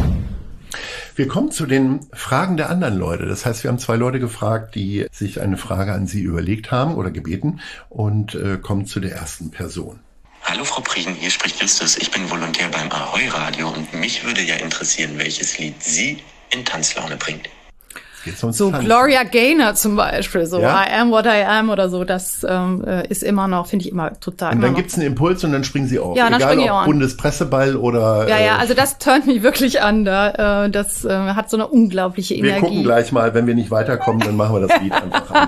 Wir kommen zu den Fragen der anderen Leute. Das heißt, wir haben zwei Leute gefragt, die sich eine Frage an Sie überlegt haben oder gebeten, und äh, kommen zu der ersten Person. Hallo Frau Prien, hier spricht Justus. Ich bin Volontär beim Ahoi Radio und mich würde ja interessieren, welches Lied Sie in Tanzlaune bringt. So Tanzen. Gloria Gaynor zum Beispiel, so ja? I am what I am oder so, das ähm, ist immer noch, finde ich immer total. Und dann gibt's einen Impuls und dann springen Sie auf. Ja, dann Egal springe ich ob auch an. Bundespresseball oder... Ja, ja, also das turnt mich wirklich an, da. Äh, das äh, hat so eine unglaubliche Energie. Wir gucken gleich mal, wenn wir nicht weiterkommen, dann machen wir das Lied einfach an.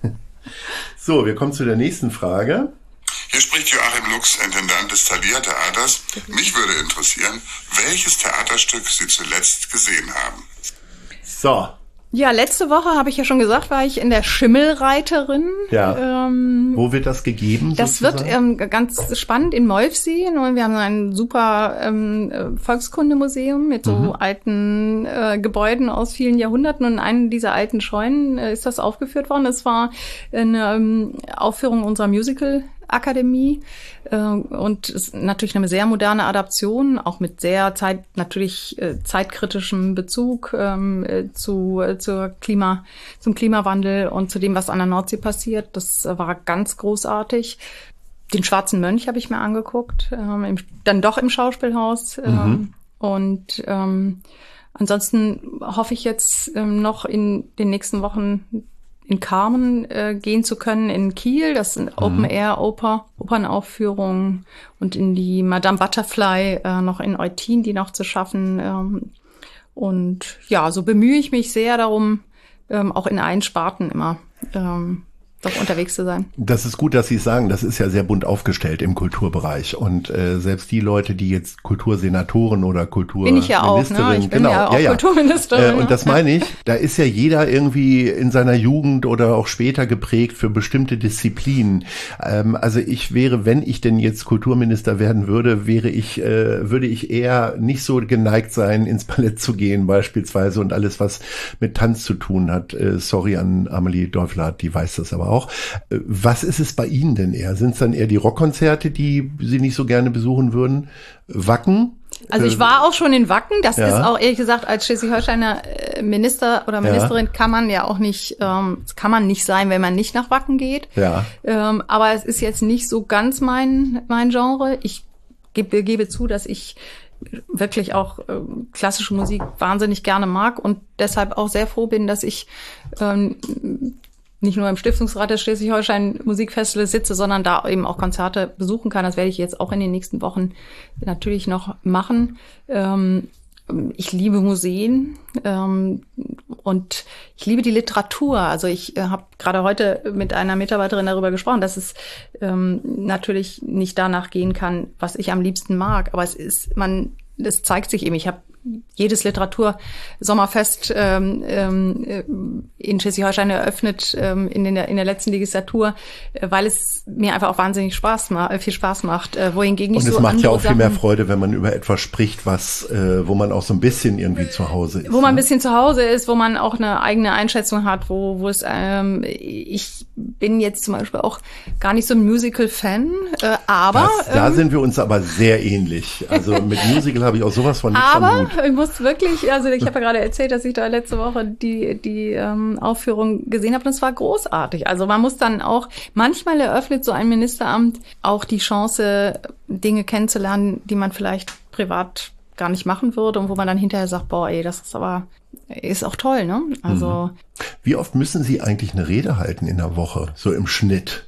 So, wir kommen zu der nächsten Frage. Hier spricht Joachim Lux, Intendant des Thalia Theaters. Mich würde interessieren, welches Theaterstück Sie zuletzt gesehen haben. So, Ja, letzte Woche, habe ich ja schon gesagt, war ich in der Schimmelreiterin. Ja. Ähm, Wo wird das gegeben? Das sozusagen? wird ähm, ganz spannend in Molfsee. Und wir haben ein super ähm, Volkskundemuseum mit so mhm. alten äh, Gebäuden aus vielen Jahrhunderten. Und in einem dieser alten Scheunen äh, ist das aufgeführt worden. Es war eine ähm, Aufführung unserer Musical Akademie äh, und ist natürlich eine sehr moderne Adaption, auch mit sehr zeit natürlich äh, zeitkritischem Bezug ähm, äh, zu äh, zur Klima zum Klimawandel und zu dem, was an der Nordsee passiert. Das äh, war ganz großartig. Den Schwarzen Mönch habe ich mir angeguckt, ähm, im, dann doch im Schauspielhaus ähm, mhm. und ähm, ansonsten hoffe ich jetzt ähm, noch in den nächsten Wochen in Carmen äh, gehen zu können, in Kiel, das sind Open-Air-Oper, Opernaufführungen und in die Madame Butterfly äh, noch in Eutin, die noch zu schaffen. Ähm, und ja, so bemühe ich mich sehr darum, ähm, auch in allen Sparten immer ähm, doch unterwegs zu sein. Das ist gut, dass Sie es sagen. Das ist ja sehr bunt aufgestellt im Kulturbereich. Und äh, selbst die Leute, die jetzt Kultursenatoren oder Kulturministerin, bin ich ja auch, ne? Ich bin genau, ja auch ja, ja. Kulturministerin. Äh, und das meine ich, da ist ja jeder irgendwie in seiner Jugend oder auch später geprägt für bestimmte Disziplinen. Ähm, also ich wäre, wenn ich denn jetzt Kulturminister werden würde, wäre ich, äh, würde ich eher nicht so geneigt sein, ins Ballett zu gehen beispielsweise und alles, was mit Tanz zu tun hat. Äh, sorry an Amelie Däufler, die weiß das aber auch. Was ist es bei Ihnen denn eher? Sind es dann eher die Rockkonzerte, die Sie nicht so gerne besuchen würden? Wacken? Also ich war auch schon in Wacken. Das ja. ist auch ehrlich gesagt als Schleswig-Holsteiner Minister oder Ministerin ja. kann man ja auch nicht, ähm, kann man nicht sein, wenn man nicht nach Wacken geht. Ja. Ähm, aber es ist jetzt nicht so ganz mein mein Genre. Ich gebe, gebe zu, dass ich wirklich auch äh, klassische Musik wahnsinnig gerne mag und deshalb auch sehr froh bin, dass ich ähm, nicht nur im Stiftungsrat des Schleswig-Holstein Musikfestivals sitze, sondern da eben auch Konzerte besuchen kann. Das werde ich jetzt auch in den nächsten Wochen natürlich noch machen. Ähm, ich liebe Museen ähm, und ich liebe die Literatur. Also ich äh, habe gerade heute mit einer Mitarbeiterin darüber gesprochen, dass es ähm, natürlich nicht danach gehen kann, was ich am liebsten mag. Aber es ist, man, das zeigt sich eben. Ich habe jedes Literatursommerfest ähm, ähm, in Schleswig-Holstein eröffnet ähm, in, der, in der letzten Legislatur, äh, weil es mir einfach auch wahnsinnig Spaß macht, viel Spaß macht. Äh, wohingegen ich Und es so macht ja auch viel Sachen, mehr Freude, wenn man über etwas spricht, was, äh, wo man auch so ein bisschen irgendwie zu Hause ist. Wo man ein ne? bisschen zu Hause ist, wo man auch eine eigene Einschätzung hat, wo, wo es, ähm, ich bin jetzt zum Beispiel auch gar nicht so ein Musical-Fan, äh, aber das, da ähm, sind wir uns aber sehr ähnlich. Also mit Musical habe ich auch sowas von nichts am aber Hut. ich muss wirklich, also ich habe ja gerade erzählt, dass ich da letzte Woche die die ähm, Aufführung gesehen habe und es war großartig. Also man muss dann auch, manchmal eröffnet so ein Ministeramt auch die Chance, Dinge kennenzulernen, die man vielleicht privat gar nicht machen würde und wo man dann hinterher sagt, boah, ey, das ist aber, ist auch toll, ne? Also. Wie oft müssen Sie eigentlich eine Rede halten in der Woche, so im Schnitt?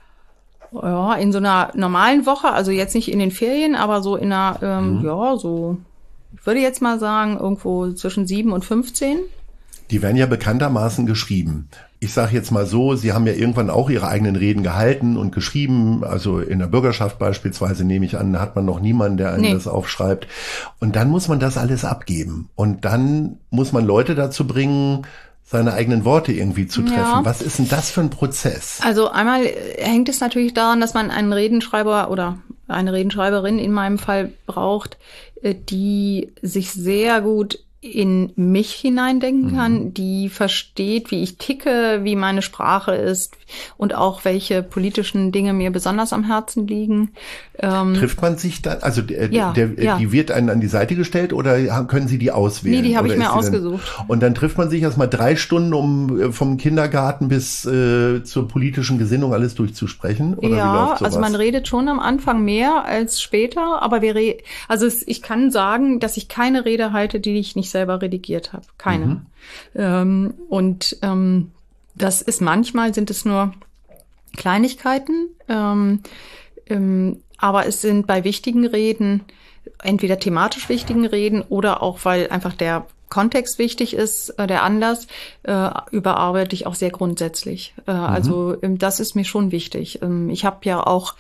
Ja, in so einer normalen Woche, also jetzt nicht in den Ferien, aber so in einer, ähm, mhm. ja, so, ich würde jetzt mal sagen, irgendwo zwischen sieben und fünfzehn. Die werden ja bekanntermaßen geschrieben. Ich sage jetzt mal so, Sie haben ja irgendwann auch Ihre eigenen Reden gehalten und geschrieben. Also in der Bürgerschaft beispielsweise, nehme ich an, da hat man noch niemanden, der einem nee. das aufschreibt. Und dann muss man das alles abgeben. Und dann muss man Leute dazu bringen, seine eigenen Worte irgendwie zu treffen. Ja. Was ist denn das für ein Prozess? Also einmal hängt es natürlich daran, dass man einen Redenschreiber oder eine Redenschreiberin in meinem Fall braucht, die sich sehr gut in mich hineindenken kann, mhm. die versteht, wie ich ticke, wie meine Sprache ist und auch welche politischen Dinge mir besonders am Herzen liegen. Ähm, Trifft man sich dann, also der, ja, der, ja. die wird einen an die Seite gestellt oder können Sie die auswählen? Nee, die habe ich mir dann, ausgesucht. Und dann trifft man sich erstmal drei Stunden, um vom Kindergarten bis äh, zur politischen Gesinnung alles durchzusprechen? Oder ja, wie läuft sowas? Also man redet schon am Anfang mehr als später, aber wir re- also es, ich kann sagen, dass ich keine Rede halte, die ich nicht selber redigiert habe. Keine. Mhm. Ähm, und ähm, das ist manchmal, sind es nur Kleinigkeiten, ähm, ähm, aber es sind bei wichtigen Reden, entweder thematisch wichtigen Reden oder auch, weil einfach der Kontext wichtig ist, äh, der Anlass, äh, überarbeite ich auch sehr grundsätzlich. Äh, mhm. Also ähm, das ist mir schon wichtig. Ähm, ich habe ja auch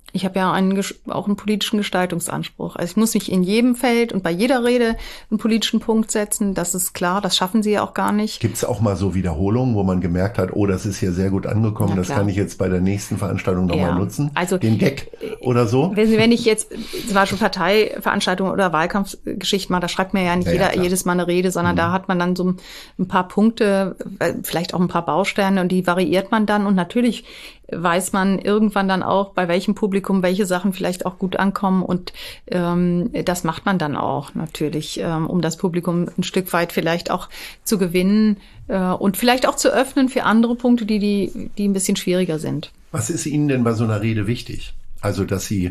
Ich habe ja einen, auch einen politischen Gestaltungsanspruch. Also ich muss mich in jedem Feld und bei jeder Rede einen politischen Punkt setzen. Das ist klar, das schaffen Sie ja auch gar nicht. Gibt es auch mal so Wiederholungen, wo man gemerkt hat, oh, das ist hier sehr gut angekommen, das kann ich jetzt bei der nächsten Veranstaltung nochmal ja. nutzen? Also den Gag oder so? Wenn, wenn ich jetzt zum Beispiel Parteiveranstaltungen oder Wahlkampfgeschichten mache, da schreibt mir ja nicht ja, jeder ja, jedes Mal eine Rede, sondern mhm. da hat man dann so ein paar Punkte, vielleicht auch ein paar Bausteine und die variiert man dann und natürlich weiß man irgendwann dann auch, bei welchem Publikum welche Sachen vielleicht auch gut ankommen und ähm, das macht man dann auch natürlich, ähm, um das Publikum ein Stück weit vielleicht auch zu gewinnen äh, und vielleicht auch zu öffnen für andere Punkte, die, die, die ein bisschen schwieriger sind. Was ist Ihnen denn bei so einer Rede wichtig? Also, dass Sie,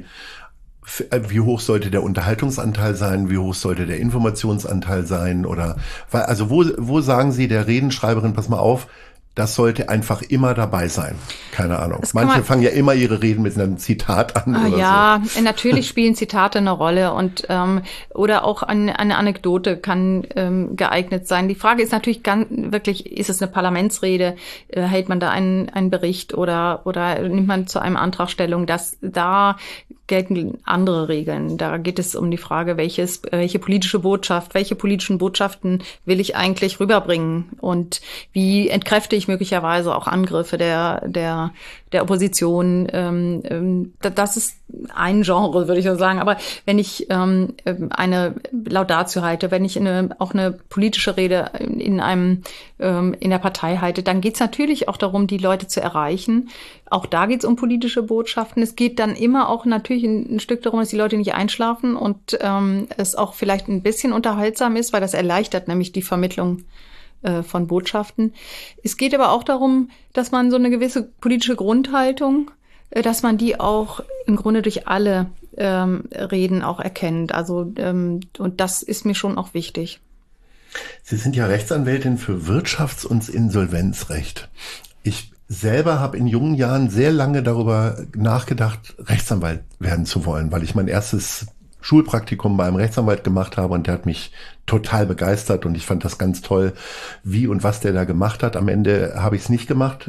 wie hoch sollte der Unterhaltungsanteil sein? Wie hoch sollte der Informationsanteil sein? Oder, also wo, wo sagen Sie der Redenschreiberin, pass mal auf, das sollte einfach immer dabei sein. Keine Ahnung. Manche fangen ja immer ihre Reden mit einem Zitat an. Ah, oder ja, so. Natürlich spielen Zitate eine Rolle und ähm, oder auch eine, eine Anekdote kann ähm, geeignet sein. Die Frage ist natürlich ganz wirklich, ist es eine Parlamentsrede? Äh, hält man da einen, einen Bericht oder oder nimmt man zu einem Antrag Stellung? Das da gelten andere Regeln. Da geht es um die Frage, welches, welche politische Botschaft, welche politischen Botschaften will ich eigentlich rüberbringen und wie entkräfte ich möglicherweise auch Angriffe der der der Opposition. Ähm, das ist ein Genre, würde ich so sagen. Aber wenn ich ähm, eine Laudatio halte, wenn ich eine, auch eine politische Rede in einem ähm, in der Partei halte, dann geht es natürlich auch darum, die Leute zu erreichen. Auch da geht es um politische Botschaften. Es geht dann immer auch natürlich ein, ein Stück darum, dass die Leute nicht einschlafen und ähm, es auch vielleicht ein bisschen unterhaltsam ist, weil das erleichtert nämlich die Vermittlung äh, von Botschaften. Es geht aber auch darum, dass man so eine gewisse politische Grundhaltung, äh, dass man die auch im Grunde durch alle ähm, Reden auch erkennt. Also ähm, und das ist mir schon auch wichtig. Sie sind ja Rechtsanwältin für Wirtschafts- und Insolvenzrecht. Ich selber habe in jungen Jahren sehr lange darüber nachgedacht, Rechtsanwalt werden zu wollen, weil ich mein erstes Schulpraktikum bei einem Rechtsanwalt gemacht habe und der hat mich total begeistert und ich fand das ganz toll, wie und was der da gemacht hat. Am Ende habe ich es nicht gemacht.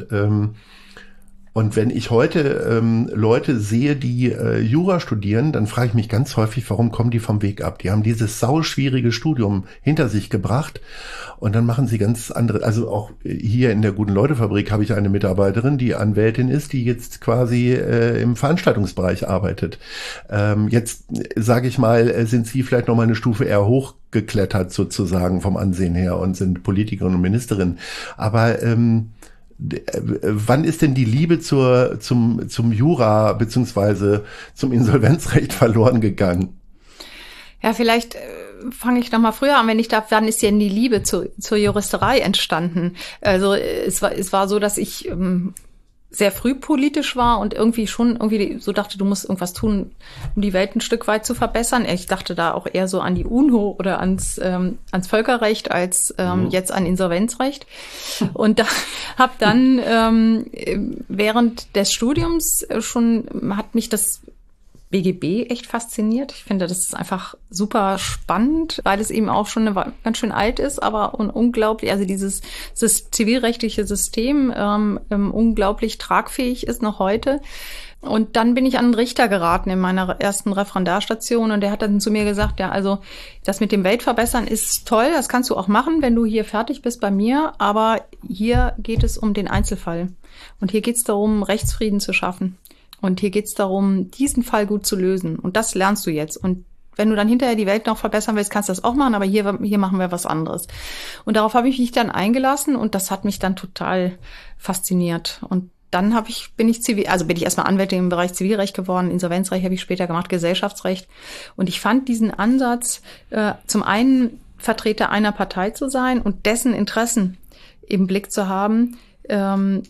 Und wenn ich heute ähm, Leute sehe, die äh, Jura studieren, dann frage ich mich ganz häufig, warum kommen die vom Weg ab? Die haben dieses sauschwierige Studium hinter sich gebracht und dann machen sie ganz andere, also auch hier in der Guten-Leute-Fabrik habe ich eine Mitarbeiterin, die Anwältin ist, die jetzt quasi äh, im Veranstaltungsbereich arbeitet. Ähm, jetzt sage ich mal, sind sie vielleicht noch mal eine Stufe eher hochgeklettert sozusagen vom Ansehen her und sind Politikerin und Ministerin. Aber ähm, wann ist denn die Liebe zur, zum, zum Jura beziehungsweise zum Insolvenzrecht verloren gegangen? Ja, vielleicht äh, fange ich noch mal früher an, wenn ich darf. Wann ist denn die Liebe zu, zur Juristerei entstanden? Also es war, es war so, dass ich ähm, sehr früh politisch war und irgendwie schon irgendwie so dachte, du musst irgendwas tun, um die Welt ein Stück weit zu verbessern. Ich dachte da auch eher so an die UNO oder ans ähm, ans Völkerrecht als ähm, mhm. jetzt an Insolvenzrecht. Und da habe dann ähm, während des Studiums schon hat mich das B G B echt fasziniert. Ich finde, das ist einfach super spannend, weil es eben auch schon eine, ganz schön alt ist, aber un- unglaublich, also dieses, dieses zivilrechtliche System ähm, ähm, unglaublich tragfähig ist noch heute. Und dann bin ich an einen Richter geraten in meiner ersten Referendarstation und der hat dann zu mir gesagt, ja, also das mit dem Weltverbessern ist toll, das kannst du auch machen, wenn du hier fertig bist bei mir, aber hier geht es um den Einzelfall. Und hier geht es darum, Rechtsfrieden zu schaffen. Und hier geht es darum, diesen Fall gut zu lösen. Und das lernst du jetzt. Und wenn du dann hinterher die Welt noch verbessern willst, kannst du das auch machen, aber hier, hier machen wir was anderes. Und darauf habe ich mich dann eingelassen und das hat mich dann total fasziniert. Und dann habe ich, bin ich zivil, also bin ich erstmal Anwältin im Bereich Zivilrecht geworden, Insolvenzrecht habe ich später gemacht, Gesellschaftsrecht. Und ich fand diesen Ansatz, äh, zum einen Vertreter einer Partei zu sein und dessen Interessen im Blick zu haben, ähm,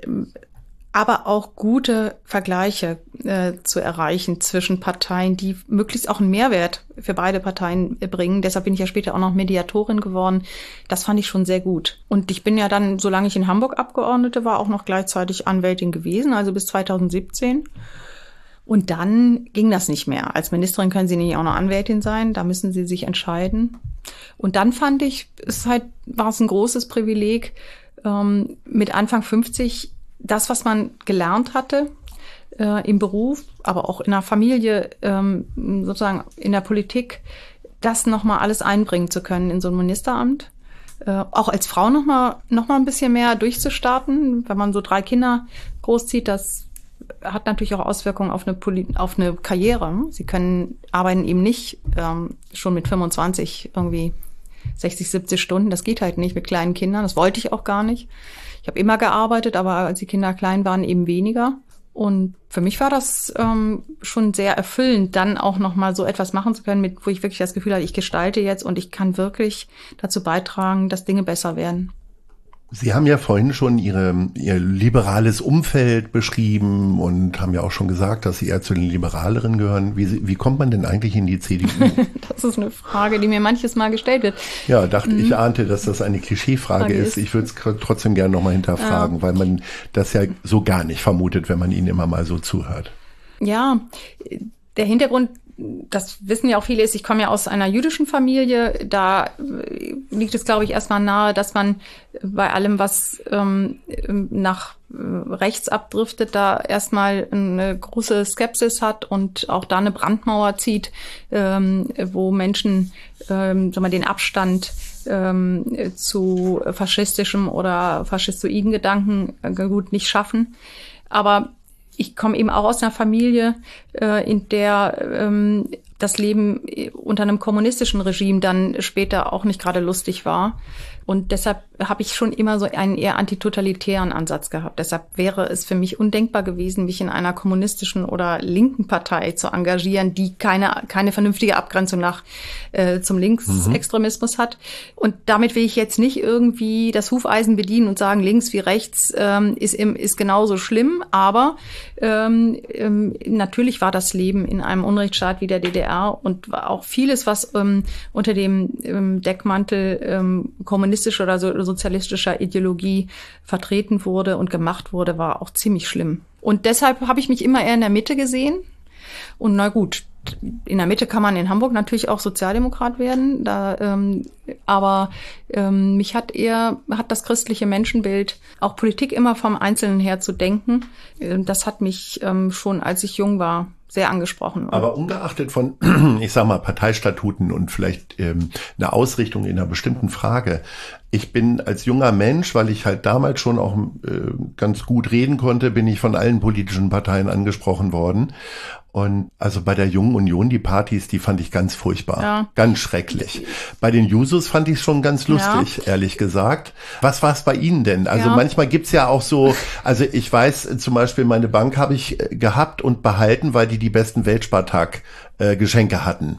aber auch gute Vergleiche äh, zu erreichen zwischen Parteien, die möglichst auch einen Mehrwert für beide Parteien bringen. Deshalb bin ich ja später auch noch Mediatorin geworden. Das fand ich schon sehr gut. Und ich bin ja dann, solange ich in Hamburg Abgeordnete war, auch noch gleichzeitig Anwältin gewesen, also bis zweitausendsiebzehn. Und dann ging das nicht mehr. Als Ministerin können Sie nicht auch noch Anwältin sein, da müssen Sie sich entscheiden. Und dann fand ich, es halt, war es ein großes Privileg, ähm, mit Anfang fünfzig das, was man gelernt hatte, äh, im Beruf, aber auch in der Familie, ähm, sozusagen in der Politik, das nochmal alles einbringen zu können in so ein Ministeramt. Äh, auch als Frau nochmal noch mal ein bisschen mehr durchzustarten, wenn man so drei Kinder großzieht, das hat natürlich auch Auswirkungen auf eine, Poli- auf eine Karriere. Sie können arbeiten eben nicht ähm, schon mit fünfundzwanzig irgendwie sechzig, siebzig Stunden. Das geht halt nicht mit kleinen Kindern. Das wollte ich auch gar nicht. Ich habe immer gearbeitet, aber als die Kinder klein waren, eben weniger. Und für mich war das ähm, schon sehr erfüllend, dann auch noch mal so etwas machen zu können, mit, wo ich wirklich das Gefühl hatte, ich gestalte jetzt und ich kann wirklich dazu beitragen, dass Dinge besser werden. Sie haben ja vorhin schon Ihre, Ihr liberales Umfeld beschrieben und haben ja auch schon gesagt, dass Sie eher zu den Liberaleren gehören. Wie, wie kommt man denn eigentlich in die C D U? Das ist eine Frage, die mir manches Mal gestellt wird. Ja, dachte mhm. ich ahnte, dass das eine Klischeefrage Frage ist. Ich würde es trotzdem gerne nochmal hinterfragen, ja. weil man das ja so gar nicht vermutet, wenn man Ihnen immer mal so zuhört. Ja, der Hintergrund, das wissen ja auch viele, ist, ich komme ja aus einer jüdischen Familie. Da liegt es, glaube ich, erstmal nahe, dass man bei allem, was ähm, nach rechts abdriftet, da erstmal eine große Skepsis hat und auch da eine Brandmauer zieht, ähm, wo Menschen ähm, sagen wir, den Abstand ähm, zu faschistischem oder faschistoiden Gedanken äh, gut nicht schaffen. Aber ich komme eben auch aus einer Familie, äh, in der ähm, das Leben unter einem kommunistischen Regime dann später auch nicht gerade lustig war. Und deshalb habe ich schon immer so einen eher antitotalitären Ansatz gehabt. Deshalb wäre es für mich undenkbar gewesen, mich in einer kommunistischen oder linken Partei zu engagieren, die keine keine vernünftige Abgrenzung nach äh, zum Linksextremismus mhm. hat. Und damit will ich jetzt nicht irgendwie das Hufeisen bedienen und sagen, links wie rechts ähm, ist im, ist genauso schlimm. Aber ähm, ähm, natürlich war das Leben in einem Unrechtsstaat wie der D D R und auch vieles, was ähm, unter dem ähm, Deckmantel ähm, kommunistischer oder so, sozialistischer Ideologie vertreten wurde und gemacht wurde, war auch ziemlich schlimm. Und deshalb habe ich mich immer eher in der Mitte gesehen. Und na gut, in der Mitte kann man in Hamburg natürlich auch Sozialdemokrat werden. Da, ähm, aber ähm, mich hat eher, hat das christliche Menschenbild, auch Politik immer vom Einzelnen her zu denken. Äh, das hat mich ähm, schon, als ich jung war, sehr angesprochen. Aber ungeachtet von, ich sag mal, Parteistatuten und vielleicht ähm, eine Ausrichtung in einer bestimmten Frage. Ich bin als junger Mensch, weil ich halt damals schon auch äh, ganz gut reden konnte, bin ich von allen politischen Parteien angesprochen worden. Und also bei der Jungen Union, die Partys, die fand ich ganz furchtbar, ja. ganz schrecklich. Bei den Jusos fand ich es schon ganz lustig, ja. ehrlich gesagt. Was war es bei Ihnen denn? Also ja. manchmal gibt's ja auch so, also ich weiß zum Beispiel, meine Bank habe ich gehabt und behalten, weil die die besten Weltspartag äh, Geschenke hatten.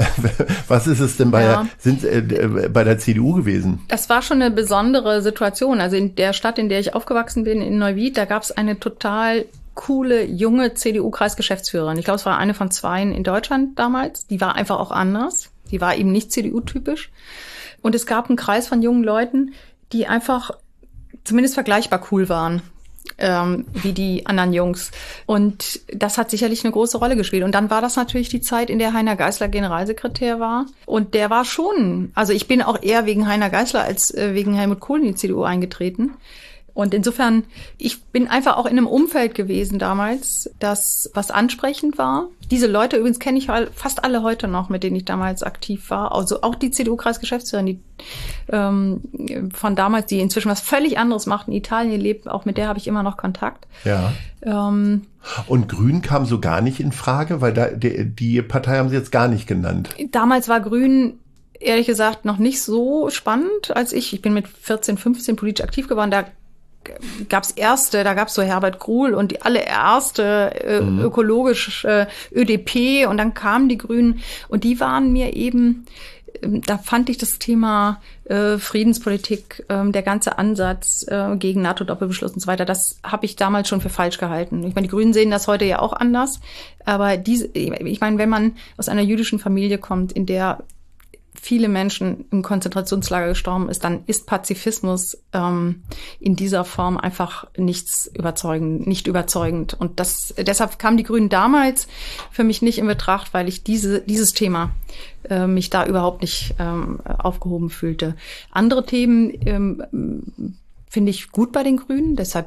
Was ist es denn bei, ja. sind, äh, bei der C D U gewesen? Das war schon eine besondere Situation. Also in der Stadt, in der ich aufgewachsen bin, in Neuwied, da gab's eine total coole, junge C D U-Kreisgeschäftsführerin. Ich glaube, es war eine von zweien in Deutschland damals. Die war einfach auch anders. Die war eben nicht C D U-typisch. Und es gab einen Kreis von jungen Leuten, die einfach zumindest vergleichbar cool waren, ähm, wie die anderen Jungs. Und das hat sicherlich eine große Rolle gespielt. Und dann war das natürlich die Zeit, in der Heiner Geißler Generalsekretär war. Und der war schon, also ich bin auch eher wegen Heiner Geißler als äh, wegen Helmut Kohl in die C D U eingetreten. Und insofern, ich bin einfach auch in einem Umfeld gewesen damals, das was ansprechend war. Diese Leute übrigens kenne ich fast alle heute noch, mit denen ich damals aktiv war. Also auch die C D U-Kreisgeschäftsführerin, die ähm, von damals, die inzwischen was völlig anderes macht, in Italien lebt, auch mit der habe ich immer noch Kontakt. Ja. Ähm, Und Grün kam so gar nicht in Frage, weil da die, die Partei haben Sie jetzt gar nicht genannt. Damals war Grün ehrlich gesagt noch nicht so spannend als ich. Ich bin mit vierzehn, fünfzehn politisch aktiv geworden. Da gab's erste, da gab's so Herbert Gruhl und die allererste äh, mhm. ökologische äh, Ö D P und dann kamen die Grünen und die waren mir eben, äh, da fand ich das Thema äh, Friedenspolitik, äh, der ganze Ansatz äh, gegen NATO-Doppelbeschluss und so weiter, das habe ich damals schon für falsch gehalten. Ich meine, die Grünen sehen das heute ja auch anders, aber diese, ich meine, wenn man aus einer jüdischen Familie kommt, in der viele Menschen im Konzentrationslager gestorben ist, dann ist Pazifismus ähm, in dieser Form einfach nichts überzeugend, nicht überzeugend. Und das, deshalb kamen die Grünen damals für mich nicht in Betracht, weil ich diese, dieses Thema äh, mich da überhaupt nicht ähm, aufgehoben fühlte. Andere Themen ähm, finde ich gut bei den Grünen, deshalb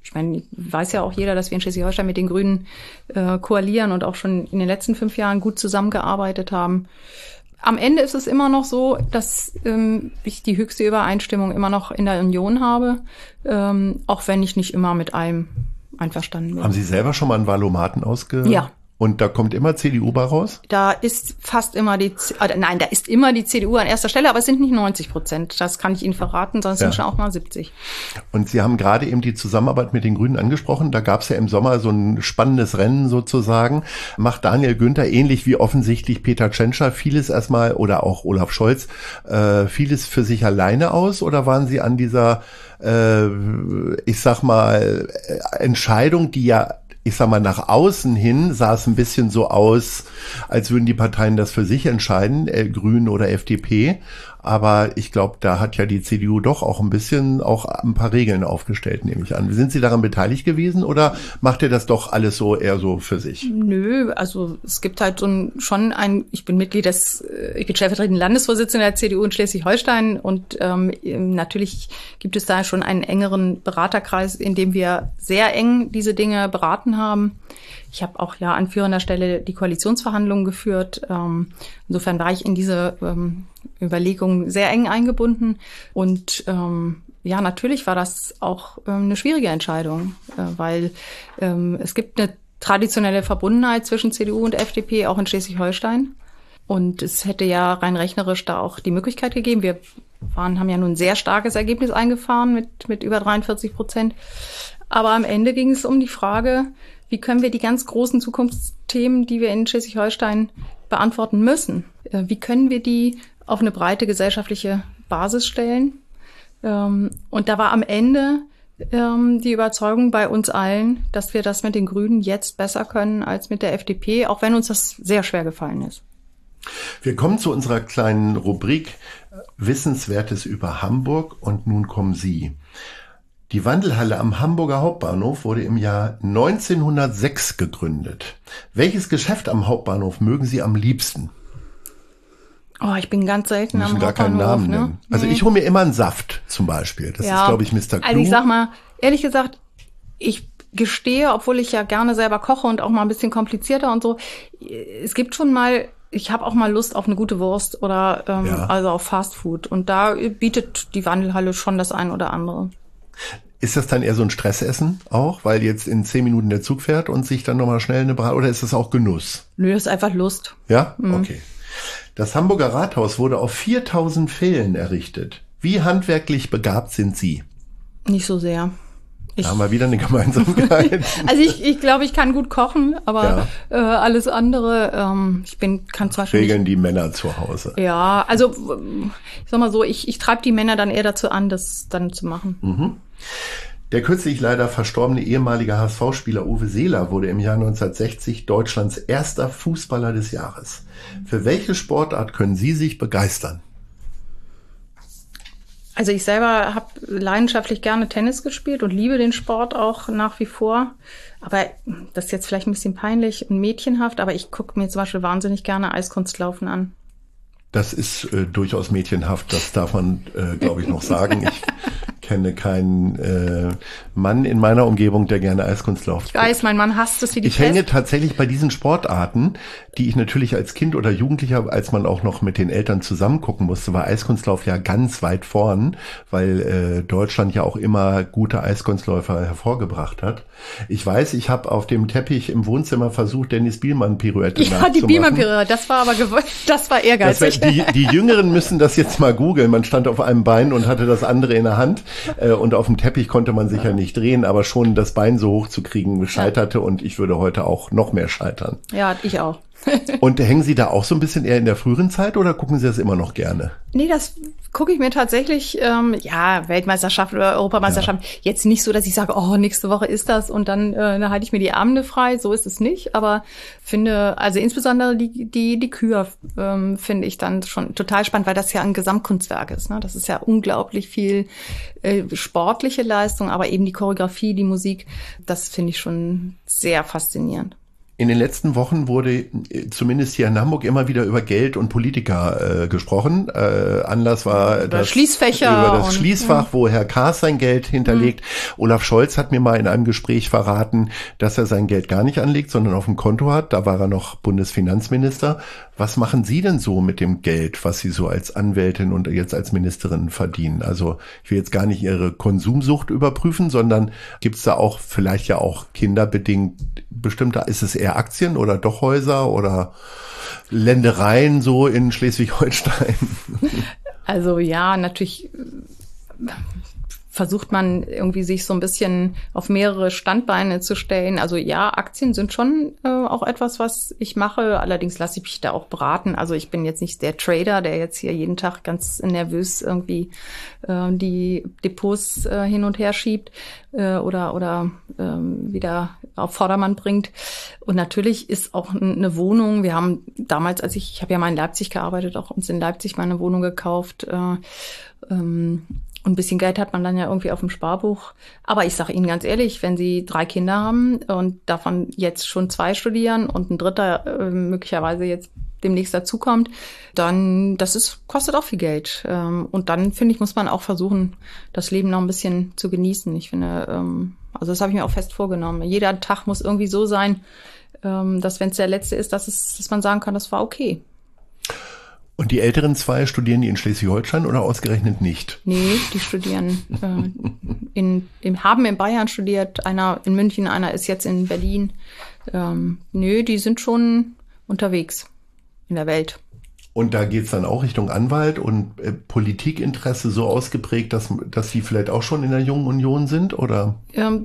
Ich meine, weiß ja auch jeder, dass wir in Schleswig-Holstein mit den Grünen äh, koalieren und auch schon in den letzten fünf Jahren gut zusammengearbeitet haben. Am Ende ist es immer noch so, dass ähm, ich die höchste Übereinstimmung immer noch in der Union habe, ähm, auch wenn ich nicht immer mit allem einverstanden bin. Haben Sie selber schon mal einen Wahlomaten ausge... Ja. Und da kommt immer C D U bei raus? Da ist fast immer die, äh, nein, da ist immer die C D U an erster Stelle, aber es sind nicht neunzig Prozent. Das kann ich Ihnen verraten, sonst ja. sind schon auch mal siebzig. Und Sie haben gerade eben die Zusammenarbeit mit den Grünen angesprochen. Da gab es ja im Sommer so ein spannendes Rennen sozusagen. Macht Daniel Günther ähnlich wie offensichtlich Peter Tschentscher vieles erstmal oder auch Olaf Scholz äh, vieles für sich alleine aus? Oder waren Sie an dieser, äh, ich sag mal, Entscheidung, die ja ich sag mal, nach außen hin sah es ein bisschen so aus, als würden die Parteien das für sich entscheiden, äh, Grünen oder F D P. Aber ich glaube, da hat ja die C D U doch auch ein bisschen auch ein paar Regeln aufgestellt, nehme ich an. Sind Sie daran beteiligt gewesen oder macht ihr das doch alles so eher so für sich? Nö, also es gibt halt so ein, schon ein, ich bin Mitglied des, ich bin stellvertretende Landesvorsitzende der C D U in Schleswig-Holstein und ähm, natürlich gibt es da schon einen engeren Beraterkreis, in dem wir sehr eng diese Dinge beraten haben. Ich habe auch ja an führender Stelle die Koalitionsverhandlungen geführt. Ähm, insofern war ich in diese ähm, Überlegungen sehr eng eingebunden. Und ähm, ja, natürlich war das auch ähm, eine schwierige Entscheidung, äh, weil ähm, es gibt eine traditionelle Verbundenheit zwischen C D U und F D P, auch in Schleswig-Holstein. Und es hätte ja rein rechnerisch da auch die Möglichkeit gegeben. Wir waren, haben ja nun ein sehr starkes Ergebnis eingefahren mit, mit über dreiundvierzig Prozent. Aber am Ende ging es um die Frage, wie können wir die ganz großen Zukunftsthemen, die wir in Schleswig-Holstein beantworten müssen, wie können wir die auf eine breite gesellschaftliche Basis stellen? Und da war am Ende die Überzeugung bei uns allen, dass wir das mit den Grünen jetzt besser können als mit der F D P, auch wenn uns das sehr schwer gefallen ist. Wir kommen zu unserer kleinen Rubrik Wissenswertes über Hamburg und nun kommen Sie. Die Wandelhalle am Hamburger Hauptbahnhof wurde im Jahr neunzehnhundertsechs gegründet. Welches Geschäft am Hauptbahnhof mögen Sie am liebsten? Oh, ich bin ganz selten Sie müssen am gar Hauptbahnhof. keinen Namen ne? nennen. Also nee. ich hole mir immer einen Saft zum Beispiel. Das ja. ist, glaube ich, Mister Clou. Also ich sag mal, ehrlich gesagt, ich gestehe, obwohl ich ja gerne selber koche und auch mal ein bisschen komplizierter und so, es gibt schon mal, ich habe auch mal Lust auf eine gute Wurst oder ähm, Ja. also auf Fast Food. Und da bietet die Wandelhalle schon das ein oder andere. Ist das dann eher so ein Stressessen auch, weil jetzt in zehn Minuten der Zug fährt und sich dann nochmal schnell eine Brat, oder ist das auch Genuss? Nö, das ist einfach Lust. Ja? Okay. Das Hamburger Rathaus wurde auf viertausend Pfählen errichtet. Wie handwerklich begabt sind Sie? Nicht so sehr. Ich, Da haben wir wieder eine Gemeinsamkeit. also ich, ich glaube, ich kann gut kochen, aber äh, alles andere, ähm, ich bin, kann zum Beispiel Regeln die Männer zu Hause. nicht, ja, also ich sag mal so, ich, ich treibe die Männer dann eher dazu an, das dann zu machen. Mhm. Der kürzlich leider verstorbene ehemalige H S V-Spieler Uwe Seeler wurde im Jahr neunzehnhundertsechzig Deutschlands erster Fußballer des Jahres. Für welche Sportart können Sie sich begeistern? Also ich selber habe leidenschaftlich gerne Tennis gespielt und liebe den Sport auch nach wie vor. Aber das ist jetzt vielleicht ein bisschen peinlich und mädchenhaft, aber ich gucke mir zum Beispiel wahnsinnig gerne Eiskunstlaufen an. Das ist äh, durchaus mädchenhaft, das darf man, äh, glaube ich, noch sagen. Ich kenne keinen äh, Mann in meiner Umgebung, der gerne Eiskunstlauf Ich weiß, mein Mann hasst es wie die Ich Pest. hänge tatsächlich bei diesen Sportarten, die ich natürlich als Kind oder Jugendlicher, als man auch noch mit den Eltern zusammen gucken musste, war Eiskunstlauf ja ganz weit vorn, weil äh, Deutschland ja auch immer gute Eiskunstläufer hervorgebracht hat. Ich weiß, ich habe auf dem Teppich im Wohnzimmer versucht, Dennis Bielmann-Pirouette Ja, nachzumachen. die Bielmann-Pirouette, das war aber gewollt, das war ehrgeizig. Das war, die, die Jüngeren müssen das jetzt mal googeln. Man stand auf einem Bein und hatte das andere in der Hand. Äh, und auf dem Teppich konnte man sich ja nicht drehen, aber schon das Bein so hoch zu kriegen scheiterte. Und ich würde heute auch noch mehr scheitern. Ja, ich auch. Und hängen Sie da auch so ein bisschen eher in der früheren Zeit oder gucken Sie das immer noch gerne? Nee, das gucke ich mir tatsächlich, ähm, ja, Weltmeisterschaft oder Europameisterschaft, ja. Jetzt nicht so, dass ich sage, oh, nächste Woche ist das und dann, äh, dann halte ich mir die Abende frei, so ist es nicht, aber finde, also insbesondere die die die Kür ähm, finde ich dann schon total spannend, weil das ja ein Gesamtkunstwerk ist, ne? Das ist ja unglaublich viel äh, sportliche Leistung, aber eben die Choreografie, die Musik, das finde ich schon sehr faszinierend. In den letzten Wochen wurde zumindest hier in Hamburg immer wieder über Geld und Politiker äh, gesprochen. Äh, Anlass war über das, Schließfächer über das und, Schließfach, ja. wo Herr Kaas sein Geld hinterlegt. Mhm. Olaf Scholz hat mir mal in einem Gespräch verraten, dass er sein Geld gar nicht anlegt, sondern auf dem Konto hat. Da war er noch Bundesfinanzminister. Was machen Sie denn so mit dem Geld, was Sie so als Anwältin und jetzt als Ministerin verdienen? Also ich will jetzt gar nicht Ihre Konsumsucht überprüfen, sondern gibt es da auch vielleicht ja auch kinderbedingt bestimmte, ist es eher Aktien oder doch Häuser oder Ländereien so in Schleswig-Holstein? Also ja, natürlich versucht man irgendwie sich so ein bisschen auf mehrere Standbeine zu stellen. Also ja, Aktien sind schon äh, auch etwas, was ich mache. Allerdings lasse ich mich da auch beraten. Also ich bin jetzt nicht der Trader, der jetzt hier jeden Tag ganz nervös irgendwie äh, die Depots äh, hin und her schiebt äh, oder oder äh, wieder auf Vordermann bringt. Und natürlich ist auch eine Wohnung. Wir haben damals, als ich, ich habe ja mal in Leipzig gearbeitet, auch uns in Leipzig mal eine Wohnung gekauft. Äh, ähm, Und ein bisschen Geld hat man dann ja irgendwie auf dem Sparbuch. Aber ich sage Ihnen ganz ehrlich, wenn Sie drei Kinder haben und davon jetzt schon zwei studieren und ein dritter äh, möglicherweise jetzt demnächst dazukommt, dann das ist kostet auch viel Geld. Ähm, und dann, finde ich, muss man auch versuchen, das Leben noch ein bisschen zu genießen. Ich finde, ähm, also das habe ich mir auch fest vorgenommen. Jeder Tag muss irgendwie so sein, ähm, dass wenn es der letzte ist, dass es, dass man sagen kann, das war okay. Und die älteren zwei, studieren die in Schleswig-Holstein oder ausgerechnet nicht? Nee, die studieren, äh, in, in, haben in Bayern studiert, einer in München, einer ist jetzt in Berlin. Ähm, nö, die sind schon unterwegs in der Welt. Und da geht's dann auch Richtung Anwalt und äh, Politikinteresse so ausgeprägt, dass, dass Sie vielleicht auch schon in der Jungen Union sind, oder? Ähm,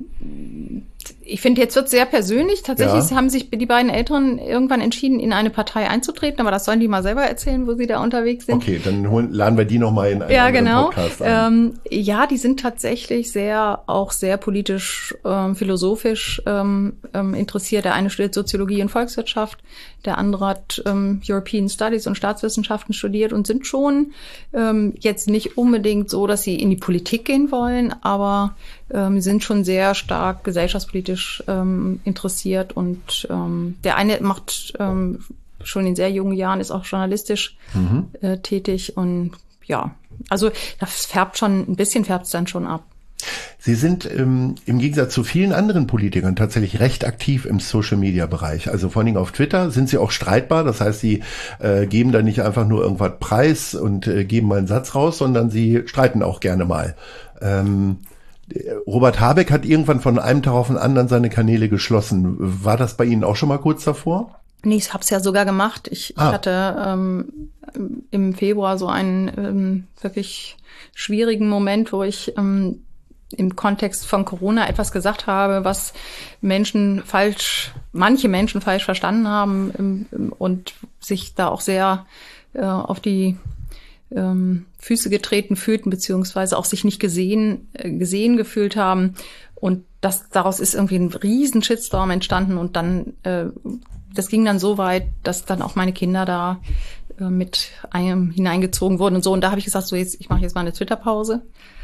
ich finde, jetzt wird sehr persönlich. Tatsächlich ja. haben sich die beiden Älteren irgendwann entschieden, in eine Partei einzutreten, aber das sollen die mal selber erzählen, wo sie da unterwegs sind. Okay, dann holen, laden wir die nochmal in einen ja, anderen genau. Podcast ein. Ähm, ja, die sind tatsächlich sehr, auch sehr politisch, ähm, philosophisch ähm, ähm, interessiert. Der eine studiert Soziologie und Volkswirtschaft, der andere hat ähm, European Studies und Staatswissenschaften studiert und sind schon ähm, jetzt nicht unbedingt so, dass sie in die Politik gehen wollen, aber ähm, sind schon sehr stark gesellschaftspolitisch ähm, interessiert und ähm, der eine macht ähm, schon in sehr jungen Jahren, ist auch journalistisch mhm. äh, tätig und ja, also das färbt schon, ein bisschen färbt es dann schon ab. Sie sind ähm, im Gegensatz zu vielen anderen Politikern tatsächlich recht aktiv im Social-Media-Bereich. Also vor allen Dingen auf Twitter sind Sie auch streitbar. Das heißt, Sie äh, geben da nicht einfach nur irgendwas preis und äh, geben mal einen Satz raus, sondern Sie streiten auch gerne mal. Ähm, Robert Habeck hat irgendwann von einem Tag auf den anderen seine Kanäle geschlossen. War das bei Ihnen auch schon mal kurz davor? Nee, ich habe es ja sogar gemacht. Ich, ah. ich hatte ähm, im Februar so einen ähm, wirklich schwierigen Moment, wo ich ähm, im Kontext von Corona etwas gesagt habe, was Menschen falsch, manche Menschen falsch verstanden haben im, im, und sich da auch sehr äh, auf die ähm, Füße getreten fühlten, beziehungsweise auch sich nicht gesehen, äh, gesehen gefühlt haben. Und das, daraus ist irgendwie ein riesen Shitstorm entstanden und dann, äh, das ging dann so weit, dass dann auch meine Kinder da äh, mit einem hineingezogen wurden und so. Und da habe ich gesagt, so jetzt, ich mache jetzt mal eine Twitter-Pause.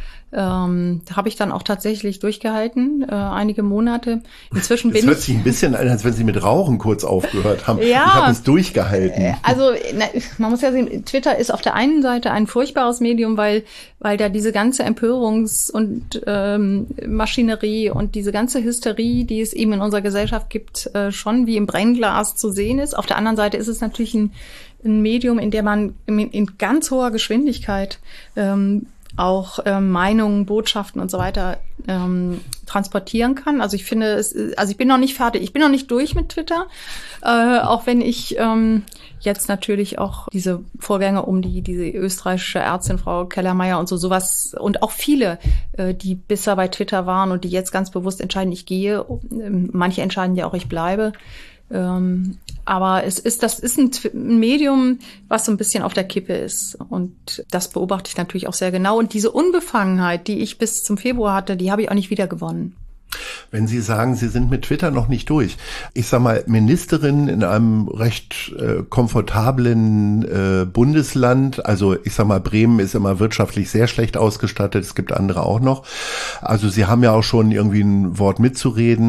Ähm, da habe ich dann auch tatsächlich durchgehalten, äh, einige Monate. Inzwischen das bin hört ich... sich ein bisschen an, als wenn Sie mit Rauchen kurz aufgehört haben. Ja, ich habe es durchgehalten. Also na, man muss ja sehen, Twitter ist auf der einen Seite ein furchtbares Medium, weil weil da diese ganze Empörungs- und ähm, Maschinerie und diese ganze Hysterie, die es eben in unserer Gesellschaft gibt, äh, schon wie im Brennglas zu sehen ist. Auf der anderen Seite ist es natürlich ein, ein Medium, in dem man in, in ganz hoher Geschwindigkeit ähm, auch ähm, Meinungen, Botschaften und so weiter ähm, transportieren kann. Also ich finde, es, also ich bin noch nicht fertig, ich bin noch nicht durch mit Twitter, äh, auch wenn ich ähm, jetzt natürlich auch diese Vorgänge um die diese österreichische Ärztin Frau Kellermeier und so sowas und auch viele, äh, die bisher bei Twitter waren und die jetzt ganz bewusst entscheiden, ich gehe. Manche entscheiden ja auch, ich bleibe. Ähm, aber es ist, das ist ein, ein Medium, was so ein bisschen auf der Kippe ist. Und das beobachte ich natürlich auch sehr genau. Und diese Unbefangenheit, die ich bis zum Februar hatte, die habe ich auch nicht wieder gewonnen. Wenn Sie sagen, Sie sind mit Twitter noch nicht durch. Ich sag mal, Ministerin in einem recht äh, komfortablen äh, Bundesland, also ich sag mal, Bremen ist immer wirtschaftlich sehr schlecht ausgestattet, es gibt andere auch noch. Also Sie haben ja auch schon irgendwie ein Wort mitzureden.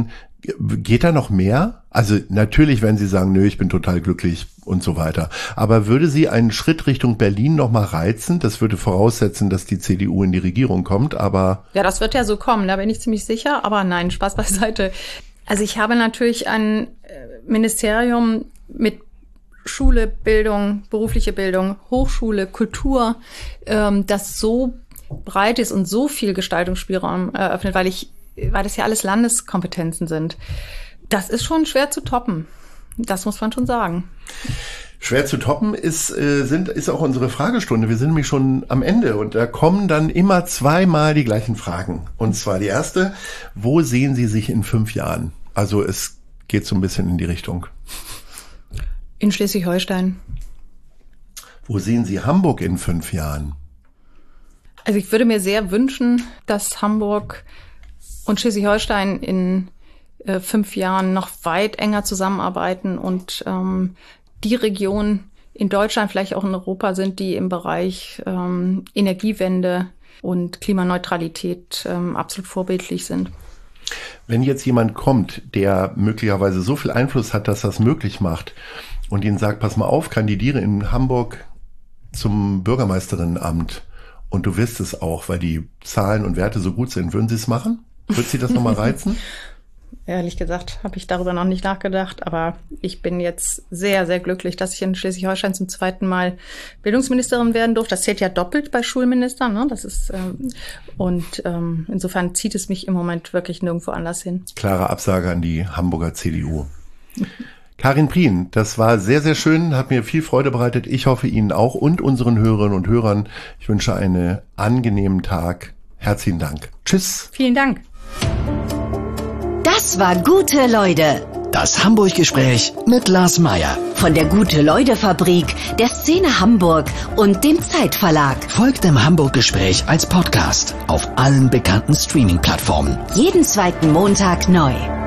Geht da noch mehr? Also natürlich, wenn Sie sagen, nö, ich bin total glücklich und so weiter. Aber würde Sie einen Schritt Richtung Berlin noch mal reizen? Das würde voraussetzen, dass die C D U in die Regierung kommt, aber... Ja, das wird ja so kommen, da bin ich ziemlich sicher. Aber nein, Spaß beiseite. Also ich habe natürlich ein Ministerium mit Schule, Bildung, berufliche Bildung, Hochschule, Kultur, ähm, das so breit ist und so viel Gestaltungsspielraum eröffnet, weil ich weil das ja alles Landeskompetenzen sind. Das ist schon schwer zu toppen. Das muss man schon sagen. Schwer zu toppen ist, äh, sind, ist auch unsere Fragestunde. Wir sind nämlich schon am Ende und da kommen dann immer zweimal die gleichen Fragen. Und zwar die erste, wo sehen Sie sich in fünf Jahren? Also es geht so ein bisschen in die Richtung. In Schleswig-Holstein. Wo sehen Sie Hamburg in fünf Jahren? Also ich würde mir sehr wünschen, dass Hamburg und Schleswig-Holstein in äh, fünf Jahren noch weit enger zusammenarbeiten und ähm, die Region in Deutschland, vielleicht auch in Europa sind, die im Bereich ähm, Energiewende und Klimaneutralität ähm, absolut vorbildlich sind. Wenn jetzt jemand kommt, der möglicherweise so viel Einfluss hat, dass das möglich macht und Ihnen sagt, pass mal auf, kandidiere in Hamburg zum Bürgermeisterinnenamt und du wirst es auch, weil die Zahlen und Werte so gut sind, würden Sie es machen? Wird Sie das nochmal reizen? Ehrlich gesagt habe ich darüber noch nicht nachgedacht, aber ich bin jetzt sehr, sehr glücklich, dass ich in Schleswig-Holstein zum zweiten Mal Bildungsministerin werden durfte. Das zählt ja doppelt bei Schulministern, ne? Das ist ähm, und ähm, insofern zieht es mich im Moment wirklich nirgendwo anders hin. Klare Absage an die Hamburger C D U. Karin Prien, das war sehr, sehr schön, hat mir viel Freude bereitet. Ich hoffe Ihnen auch und unseren Hörerinnen und Hörern. Ich wünsche einen angenehmen Tag. Herzlichen Dank. Tschüss. Vielen Dank. Das war Gute Leute. Das Hamburg-Gespräch mit Lars Meier. Von der Gute-Leute-Fabrik, der Szene Hamburg und dem Zeitverlag. Folgt dem Hamburg-Gespräch als Podcast auf allen bekannten Streaming-Plattformen. Jeden zweiten Montag neu.